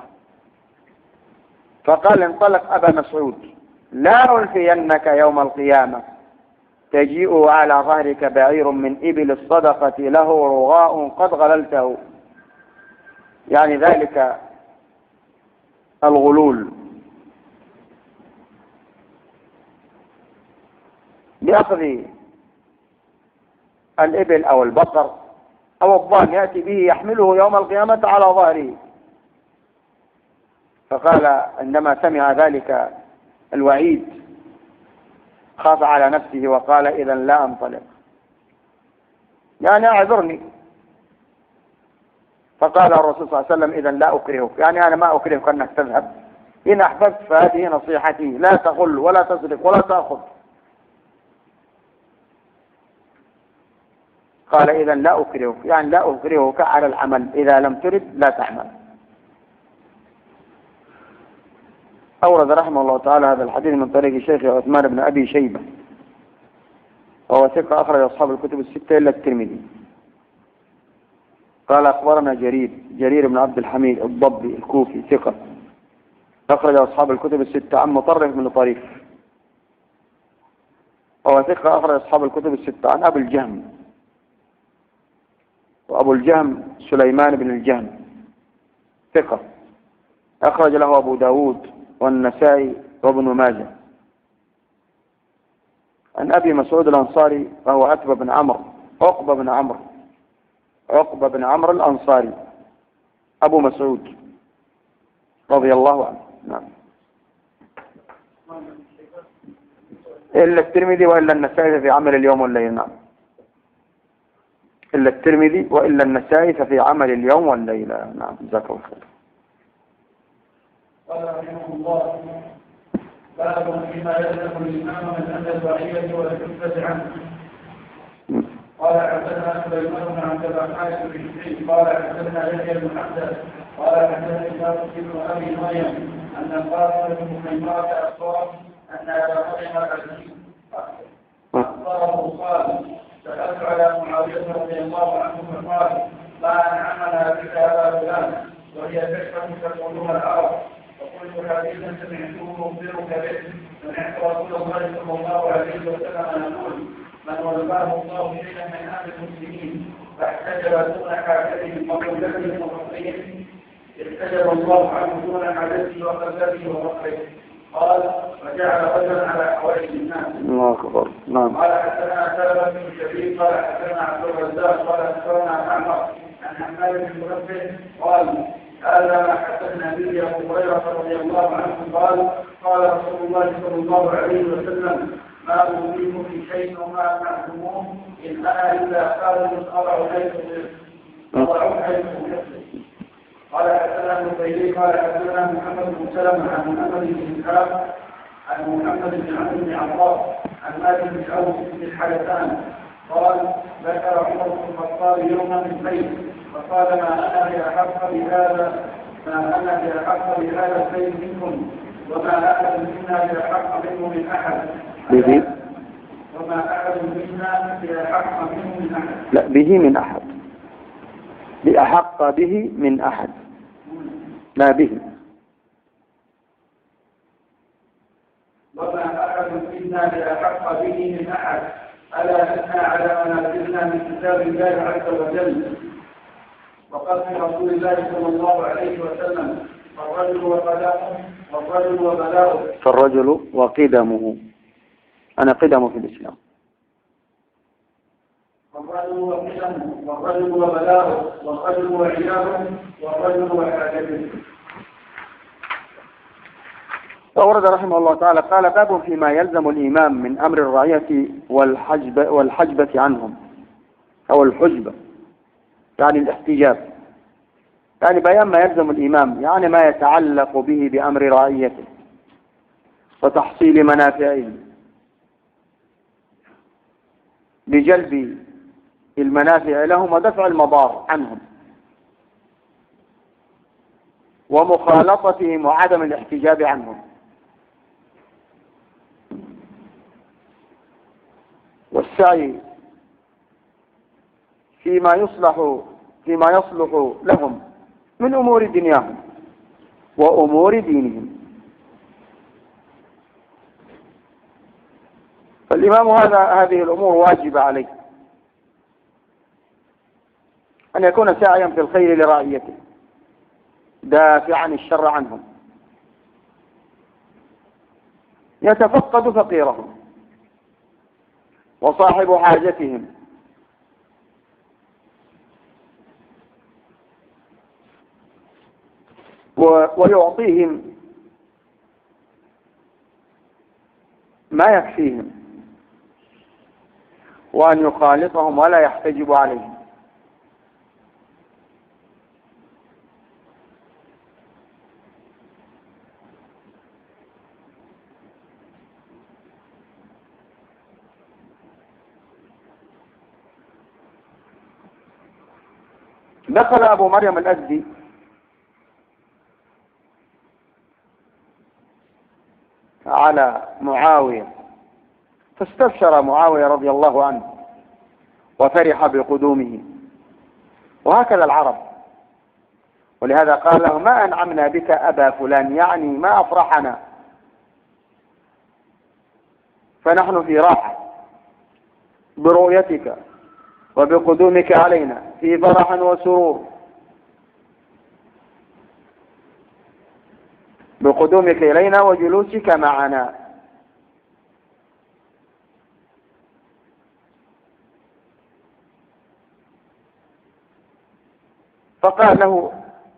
فقال انطلق أبا مسعود لا ألفينك يوم القيامة تجيء على ظهرك بعير من إبل الصدقة له رغاء قد غللته، يعني ذلك الغلول بأخذ الإبل أو البقر أو الضان يأتي به يحمله يوم القيامة على ظهره. فقال عندما سمع ذلك الوعيد خاف على نفسه وقال إذا لا أنطلق، يعني أعذرني. فقال الرسول صلى الله عليه وسلم إذا لا أكرهك، يعني أنا ما أكرهك أنك تذهب، إن أحببت فهذه نصيحتي، لا تغل ولا تسرق ولا تأخذ. قال إذا لا أكرهك، يعني لا أكرهك على العمل، إذا لم ترد لا تعمل. أورد رحمه الله تعالى هذا الحديث من طريق شيخ عثمان بن أبي شيبة، وهو ثقة أخرج أصحاب الكتب الستة إلا الترمذي. قال أخبرنا جرير بن عبد الحميد الضبي الكوفي ثقة أخرج أصحاب الكتب الستة عن مطرف بن طريف، وهو ثقة أخرج أصحاب الكتب الستة عن أبي الجهم، وأبو الجهم سليمان بن الجهم ثقة أخرج له أبو داود والنسائي وابن ماجه. عن أبي مسعود الأنصاري وهو عقبة بن عمرو الأنصاري أبو مسعود رضي الله عنه. نعم. إلا الترمذي وإلا النسائي في عمل اليوم والليل. نعم. إلا الترمذي وإلا النسائي ففي عمل اليوم والليل. نعم. جزاك الله خير. قال رحمه الله باب فيما يلزم الإمام من أمر الرعية والحجة عنه. قال حدثنا سليمان بن عبد الرحمن بن حسين قال حدثنا يحيى بن حمزة قال حدثني جابر بن أبي مريم أن القاسم بن حيمرة أخبره أن أبا مريم العزيز أخبره قال سألت على معاوية رضي الله عنه فقال ما أنعمنا بك أبا فلان وهي تشهد تقولها العرب، وقلت حديثا سمعته أخبرك به سمعت رسول الله صلى الله عليه وسلم يقول من ولاه الله شيئا من امر المسلمين فاحتجب دون حاجته وقلته وفقره احتجب الله عنه دون حاجته وقلته وفقره. قال وجعل رجلا على حوائج الناس. الله اكبر. نعم. قال حدثنا سلمة بن شبيب قال حدثنا عبد الرزاق قال اخبرنا معمر عن حماد بن منبه قال هذا ما حدثنا به ابو هريره رضي الله عنه قال قال رسول الله صلى الله عليه وسلم ما أوتيكم في شيء وما معلومون إن أنا إلا خالد أضع حيث قال حدثنا ابن بيلي قال حدثنا محمد بن سلمة عن محمد بن إسحاق عن محمد بن عمرو بن عطاء عن مالك بن عوف بن الحدثان قال ذكر عمر بن الخطاب يوما من البيت فقال ما أنا بأحق بهذا البيت منكم وما أحد منا بأحق منه من أحد. وما أحد منا بأحق منه من أحد. لا به من أحد، بأحق به من أحد لا به. وما أحد منا بأحق به من أحد ألا إنا على منازلنا من كتاب الله عز وجل وقدم رسول الله صلى الله عليه وسلم فالرجل وبلاؤه فالرجل وقدمه أنا قدمه في الإسلام. والرجل وبلاؤه والرجل وعياله والرجل وحاجته. فورد رحمه الله تعالى قال باب فيما يلزم الإمام من أمر الرعية والحجبة عنهم أو الحجبة يعني الاحتجاب، يعني بيان ما يلزم الإمام، يعني ما يتعلق به بأمر رعيته وتحصيل منافعهم بجلب المنافع لهم ودفع المضار عنهم ومخالطتهم وعدم الاحتجاب عنهم والسعي فيما يصلح لهم من أمور دنياهم وأمور دينهم. فالإمام هذه الأمور واجبة عليه أن يكون ساعيا في الخير لرعيته دافعا الشر عنهم، يتفقد فقيرهم وصاحب حاجتهم، ويعطيهم ما يكفيهم، وأن يخالطهم ولا يحتجب عليهم. دخل أبو مريم الأزدي على معاوية فاستبشر معاوية رضي الله عنه وفرح بقدومه، وهكذا العرب. ولهذا قال له: ما أنعمنا بك أبا فلان، يعني ما أفرحنا، فنحن في راحة برؤيتك وبقدومك علينا، في فرح وسرور بقدومك إلينا وجلوسك معنا. فقال له: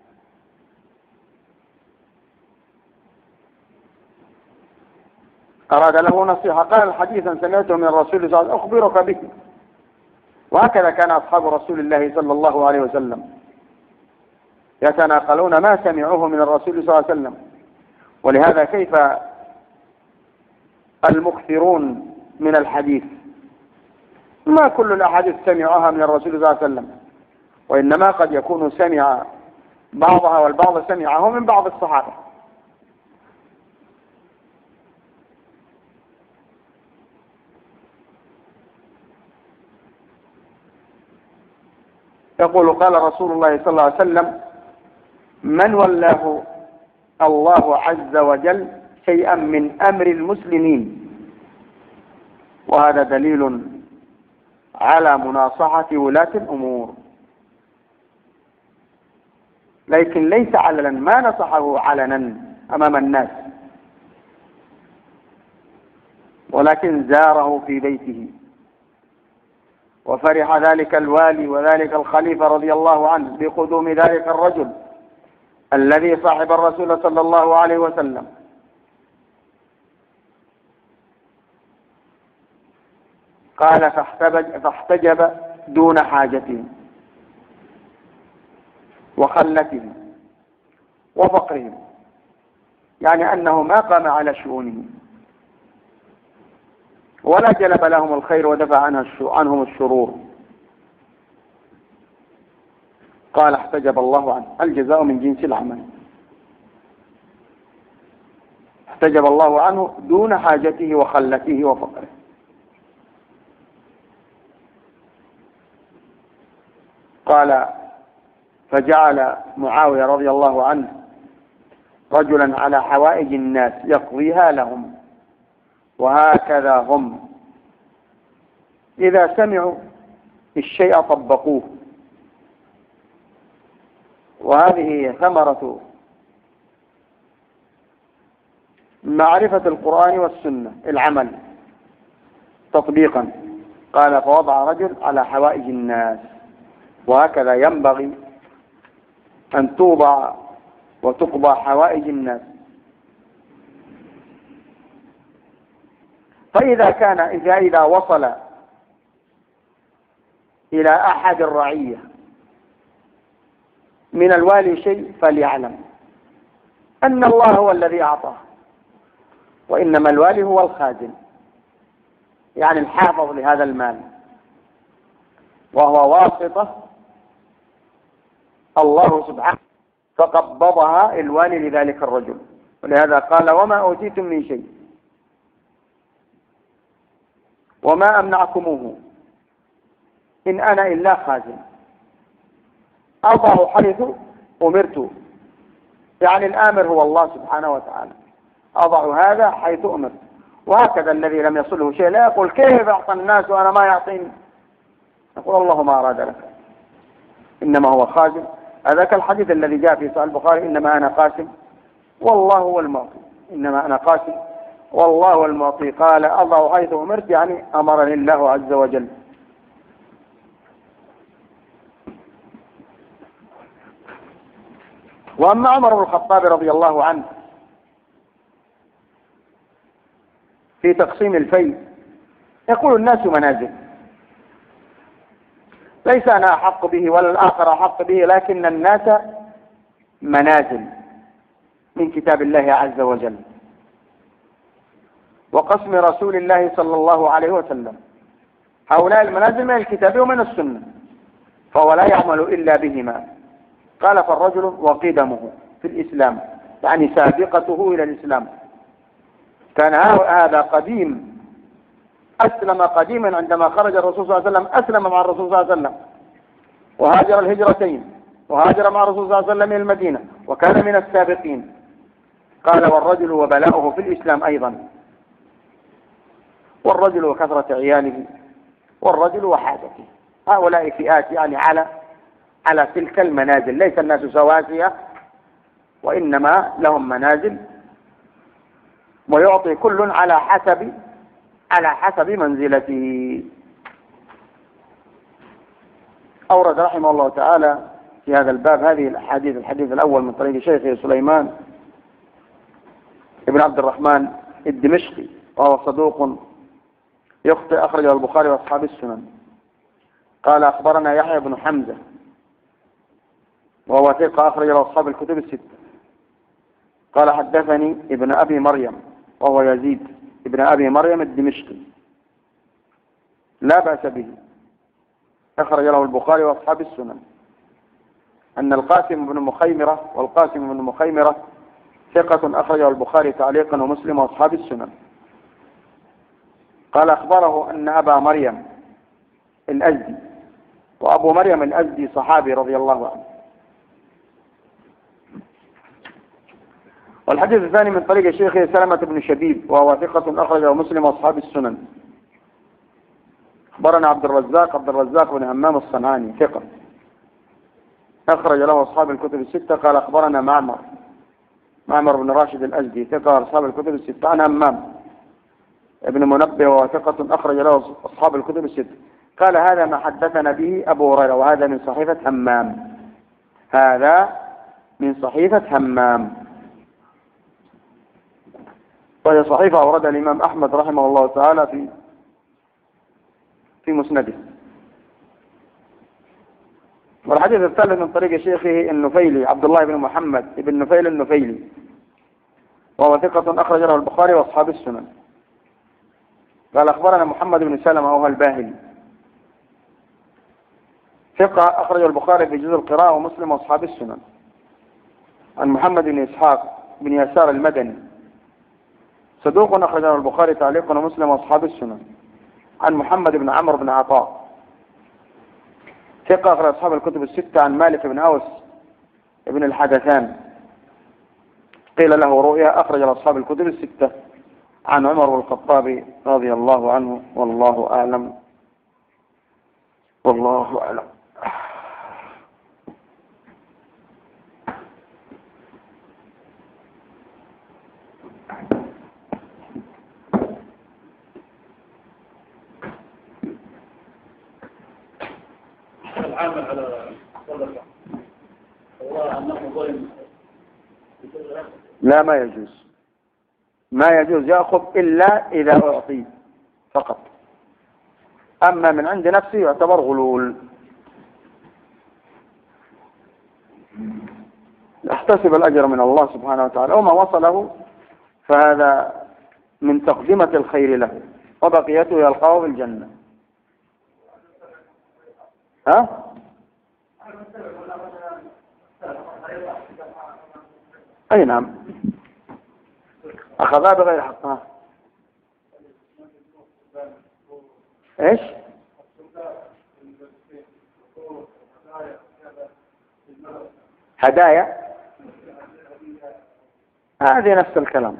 أراد له نصيحة، قال: حديثا سمعته من الرسول صلى الله عليه وسلم أخبرك به. وهكذا كان أصحاب رسول الله صلى الله عليه وسلم يتناقلون ما سمعوه من الرسول صلى الله عليه وسلم. ولهذا كيف المكثرون من الحديث؟ ما كل الأحاديث سمعوها من الرسول صلى الله عليه وسلم، وإنما قد يكون سمع بعضها والبعض سمعه من بعض الصحابة. يقول: قال رسول الله صلى الله عليه وسلم: من ولاه الله عز وجل شيئا من أمر المسلمين. وهذا دليل على مناصحة ولاة الأمور، لكن ليس علنا، ما نصحه علنا أمام الناس، ولكن زاره في بيته، وفرح ذلك الوالي وذلك الخليفة رضي الله عنه بقدوم ذلك الرجل الذي صاحب الرسول صلى الله عليه وسلم. قال: فاحتجب دون حاجتهم وخلتهم وفقرهم، يعني أنه ما قام على شؤونهم ولا جلب لهم الخير ودفع عنهم الشرور. قال: احتجب الله عنه، الجزاء من جنس العمل. احتجب الله عنه دون حاجته وخلته وفقره. قال: فجعل معاوية رضي الله عنه رجلا على حوائج الناس يقضيها لهم، وهكذا هم إذا سمعوا الشيء طبقوه. وهذه هي ثمرة معرفة القرآن والسنة، العمل تطبيقا. قال: فوضع رجل على حوائج الناس، وهكذا ينبغي أن توضع وتقضى حوائج الناس. فإذا وصل إلى أحد الرعية من الوالي شيء فليعلم أن الله هو الذي أعطاه، وإنما الوالي هو الخازن، يعني الحافظ لهذا المال، وهو واسطة الله سبحانه، فقبضها الوالي لذلك الرجل. ولهذا قال: وما أوتيتم من شيء وما أمنعكموه إن أنا إلا خازن، أضع حيث أمرت، يعني الآمر هو الله سبحانه وتعالى، أضع هذا حيث أمر. وهكذا الذي لم يصله شيء لا يقول كيف أعطى الناس وأنا ما يعطيني، يقول الله ما أراد لك، إنما هو خازن. هذاك الحديث الذي جاء في صحيح البخاري إنما أنا قاسم والله هو المعطي، إنما أنا قاسم والله هو المعطي. قال أضع حيث أمرت، يعني أمرني الله عز وجل. وأما عمر بن الخطاب رضي الله عنه في تقسيم الفيء يقول الناس منازل، ليس أنا أحق به ولا الآخر أحق به، لكن الناس منازل من كتاب الله عز وجل وقسم رسول الله صلى الله عليه وسلم. هؤلاء المنازل من الكتاب ومن السنة، فهو لا يعمل إلا بهما. قال فالرجل وقدمه في الإسلام، يعني سابقته إلى الإسلام، كان هذا قديم، أسلم قديما عندما خرج الرسول صلى الله عليه وسلم، أسلم مع الرسول صلى الله عليه وسلم وهاجر الهجرتين، وهاجر مع الرسول صلى الله عليه وسلم إلى المدينة وكان من السابقين. قال والرجل وبلاؤه في الإسلام أيضا، والرجل وكثرة عياله، والرجل وحاجته. هؤلاء فئات يعني على تلك المنازل، ليس الناس سواسية وإنما لهم منازل، ويعطي كل على حسب منزلته. أورد رحمه الله تعالى في هذا الباب هذه الأحاديث. الحديث الأول من طريق شيخه سليمان ابن عبد الرحمن الدمشقي وهو صدوق يخطئ، أخرجه البخاري وأصحاب السنن. قال أخبرنا يحيى بن حمزة وهو ثقة، أخرج له أصحاب الكتب الستة. قال حدثني ابن أبي مريم وهو يزيد ابن أبي مريم الدمشقي لا بأس به، أخرج له البخاري وأصحاب السنن، أن القاسم بن مخيمرة، والقاسم بن مخيمرة ثقة، أخرجه البخاري تعليقا ومسلم وأصحاب السنن. قال أخبره أن أبا مريم الأزدي، وأبو مريم الأزدي صحابي رضي الله عنه. والحديث الثاني من طريق شيخه سلمة بن شبيب وهو ثقة، أخرجه مسلم وأصحاب السنن. أخبرنا عبد الرزاق بن همام الصنعاني ثقة، أخرج له أصحاب الكتب الستة. قال أخبرنا معمر بن راشد الأزدي ثقة، أصحاب الكتب الستة، عن همام ابن منبه وهو ثقة، أخرج له أصحاب الكتب الستة. قال هذا ما حدثنا به أبو هريرة، وهذا من صحيفة همام، هذا من صحيفة همام، وهي صحيفة أوردها الإمام أحمد رحمه الله تعالى في مسنده. والحديث الثالث من طريق شيخه النفيلي عبد الله بن محمد بن نفيل النفيلي وهو ثقة، أخرج له البخاري وأصحاب السنن. قال أخبرنا محمد بن سلمة وهو الباهلي ثقة، أخرج البخاري في جزء القراءة ومسلم وأصحاب السنن. عن محمد بن إسحاق بن يسار المدني صدوق، أخرج له البخاري تعليقا ومسلم وأصحاب السنن. عن محمد بن عمرو بن عطاء ثقة، أخرج أصحاب الكتب الستة. عن مالك بن أوس ابن الحدثان قيل له رؤيا، أخرج أصحاب الكتب الستة. عن عمر بن الخطاب رضي الله عنه، والله أعلم. والله أعلم. العامل على صدقة والله أنه ظلم. لا، ما يجوز يأخذ إلا إذا أعطي فقط، أما من عند نفسه يعتبر غلول. يحتسب الأجر من الله سبحانه وتعالى، وما وصله فهذا من تقدمة الخير له، وبقيته يلقاه في الجنة. ها؟ أي نعم، أخذها بغير حقها. إيش؟ هدايا، هذه نفس الكلام.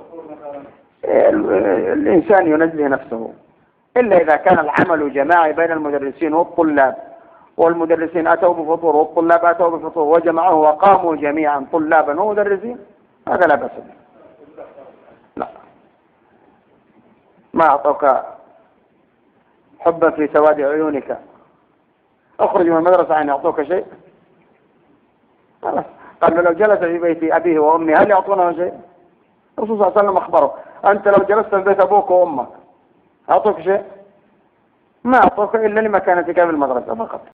الإنسان ينزه نفسه إلا إذا كان العمل جماعي بين المدرسين والطلاب، والمدرسين أتوا بفطور والطلاب أتوا بفطور وجمعوه وقاموا جميعا طلابا ومدرسين، هذا لا بأس به. لا، ما أعطوك حبا في سواد عيونك اخرج من المدرسة أن يعطوك شيء؟ قال لو جلس في بيت أبيه وأمه هل يعطونه شيء؟ الرسول صلى الله عليه وسلم أخبره أنت لو جلست في بيت أبوك وأمك أعطوك شيء؟ ما أعطوك إلا لمكانتك في المدرسة فقط.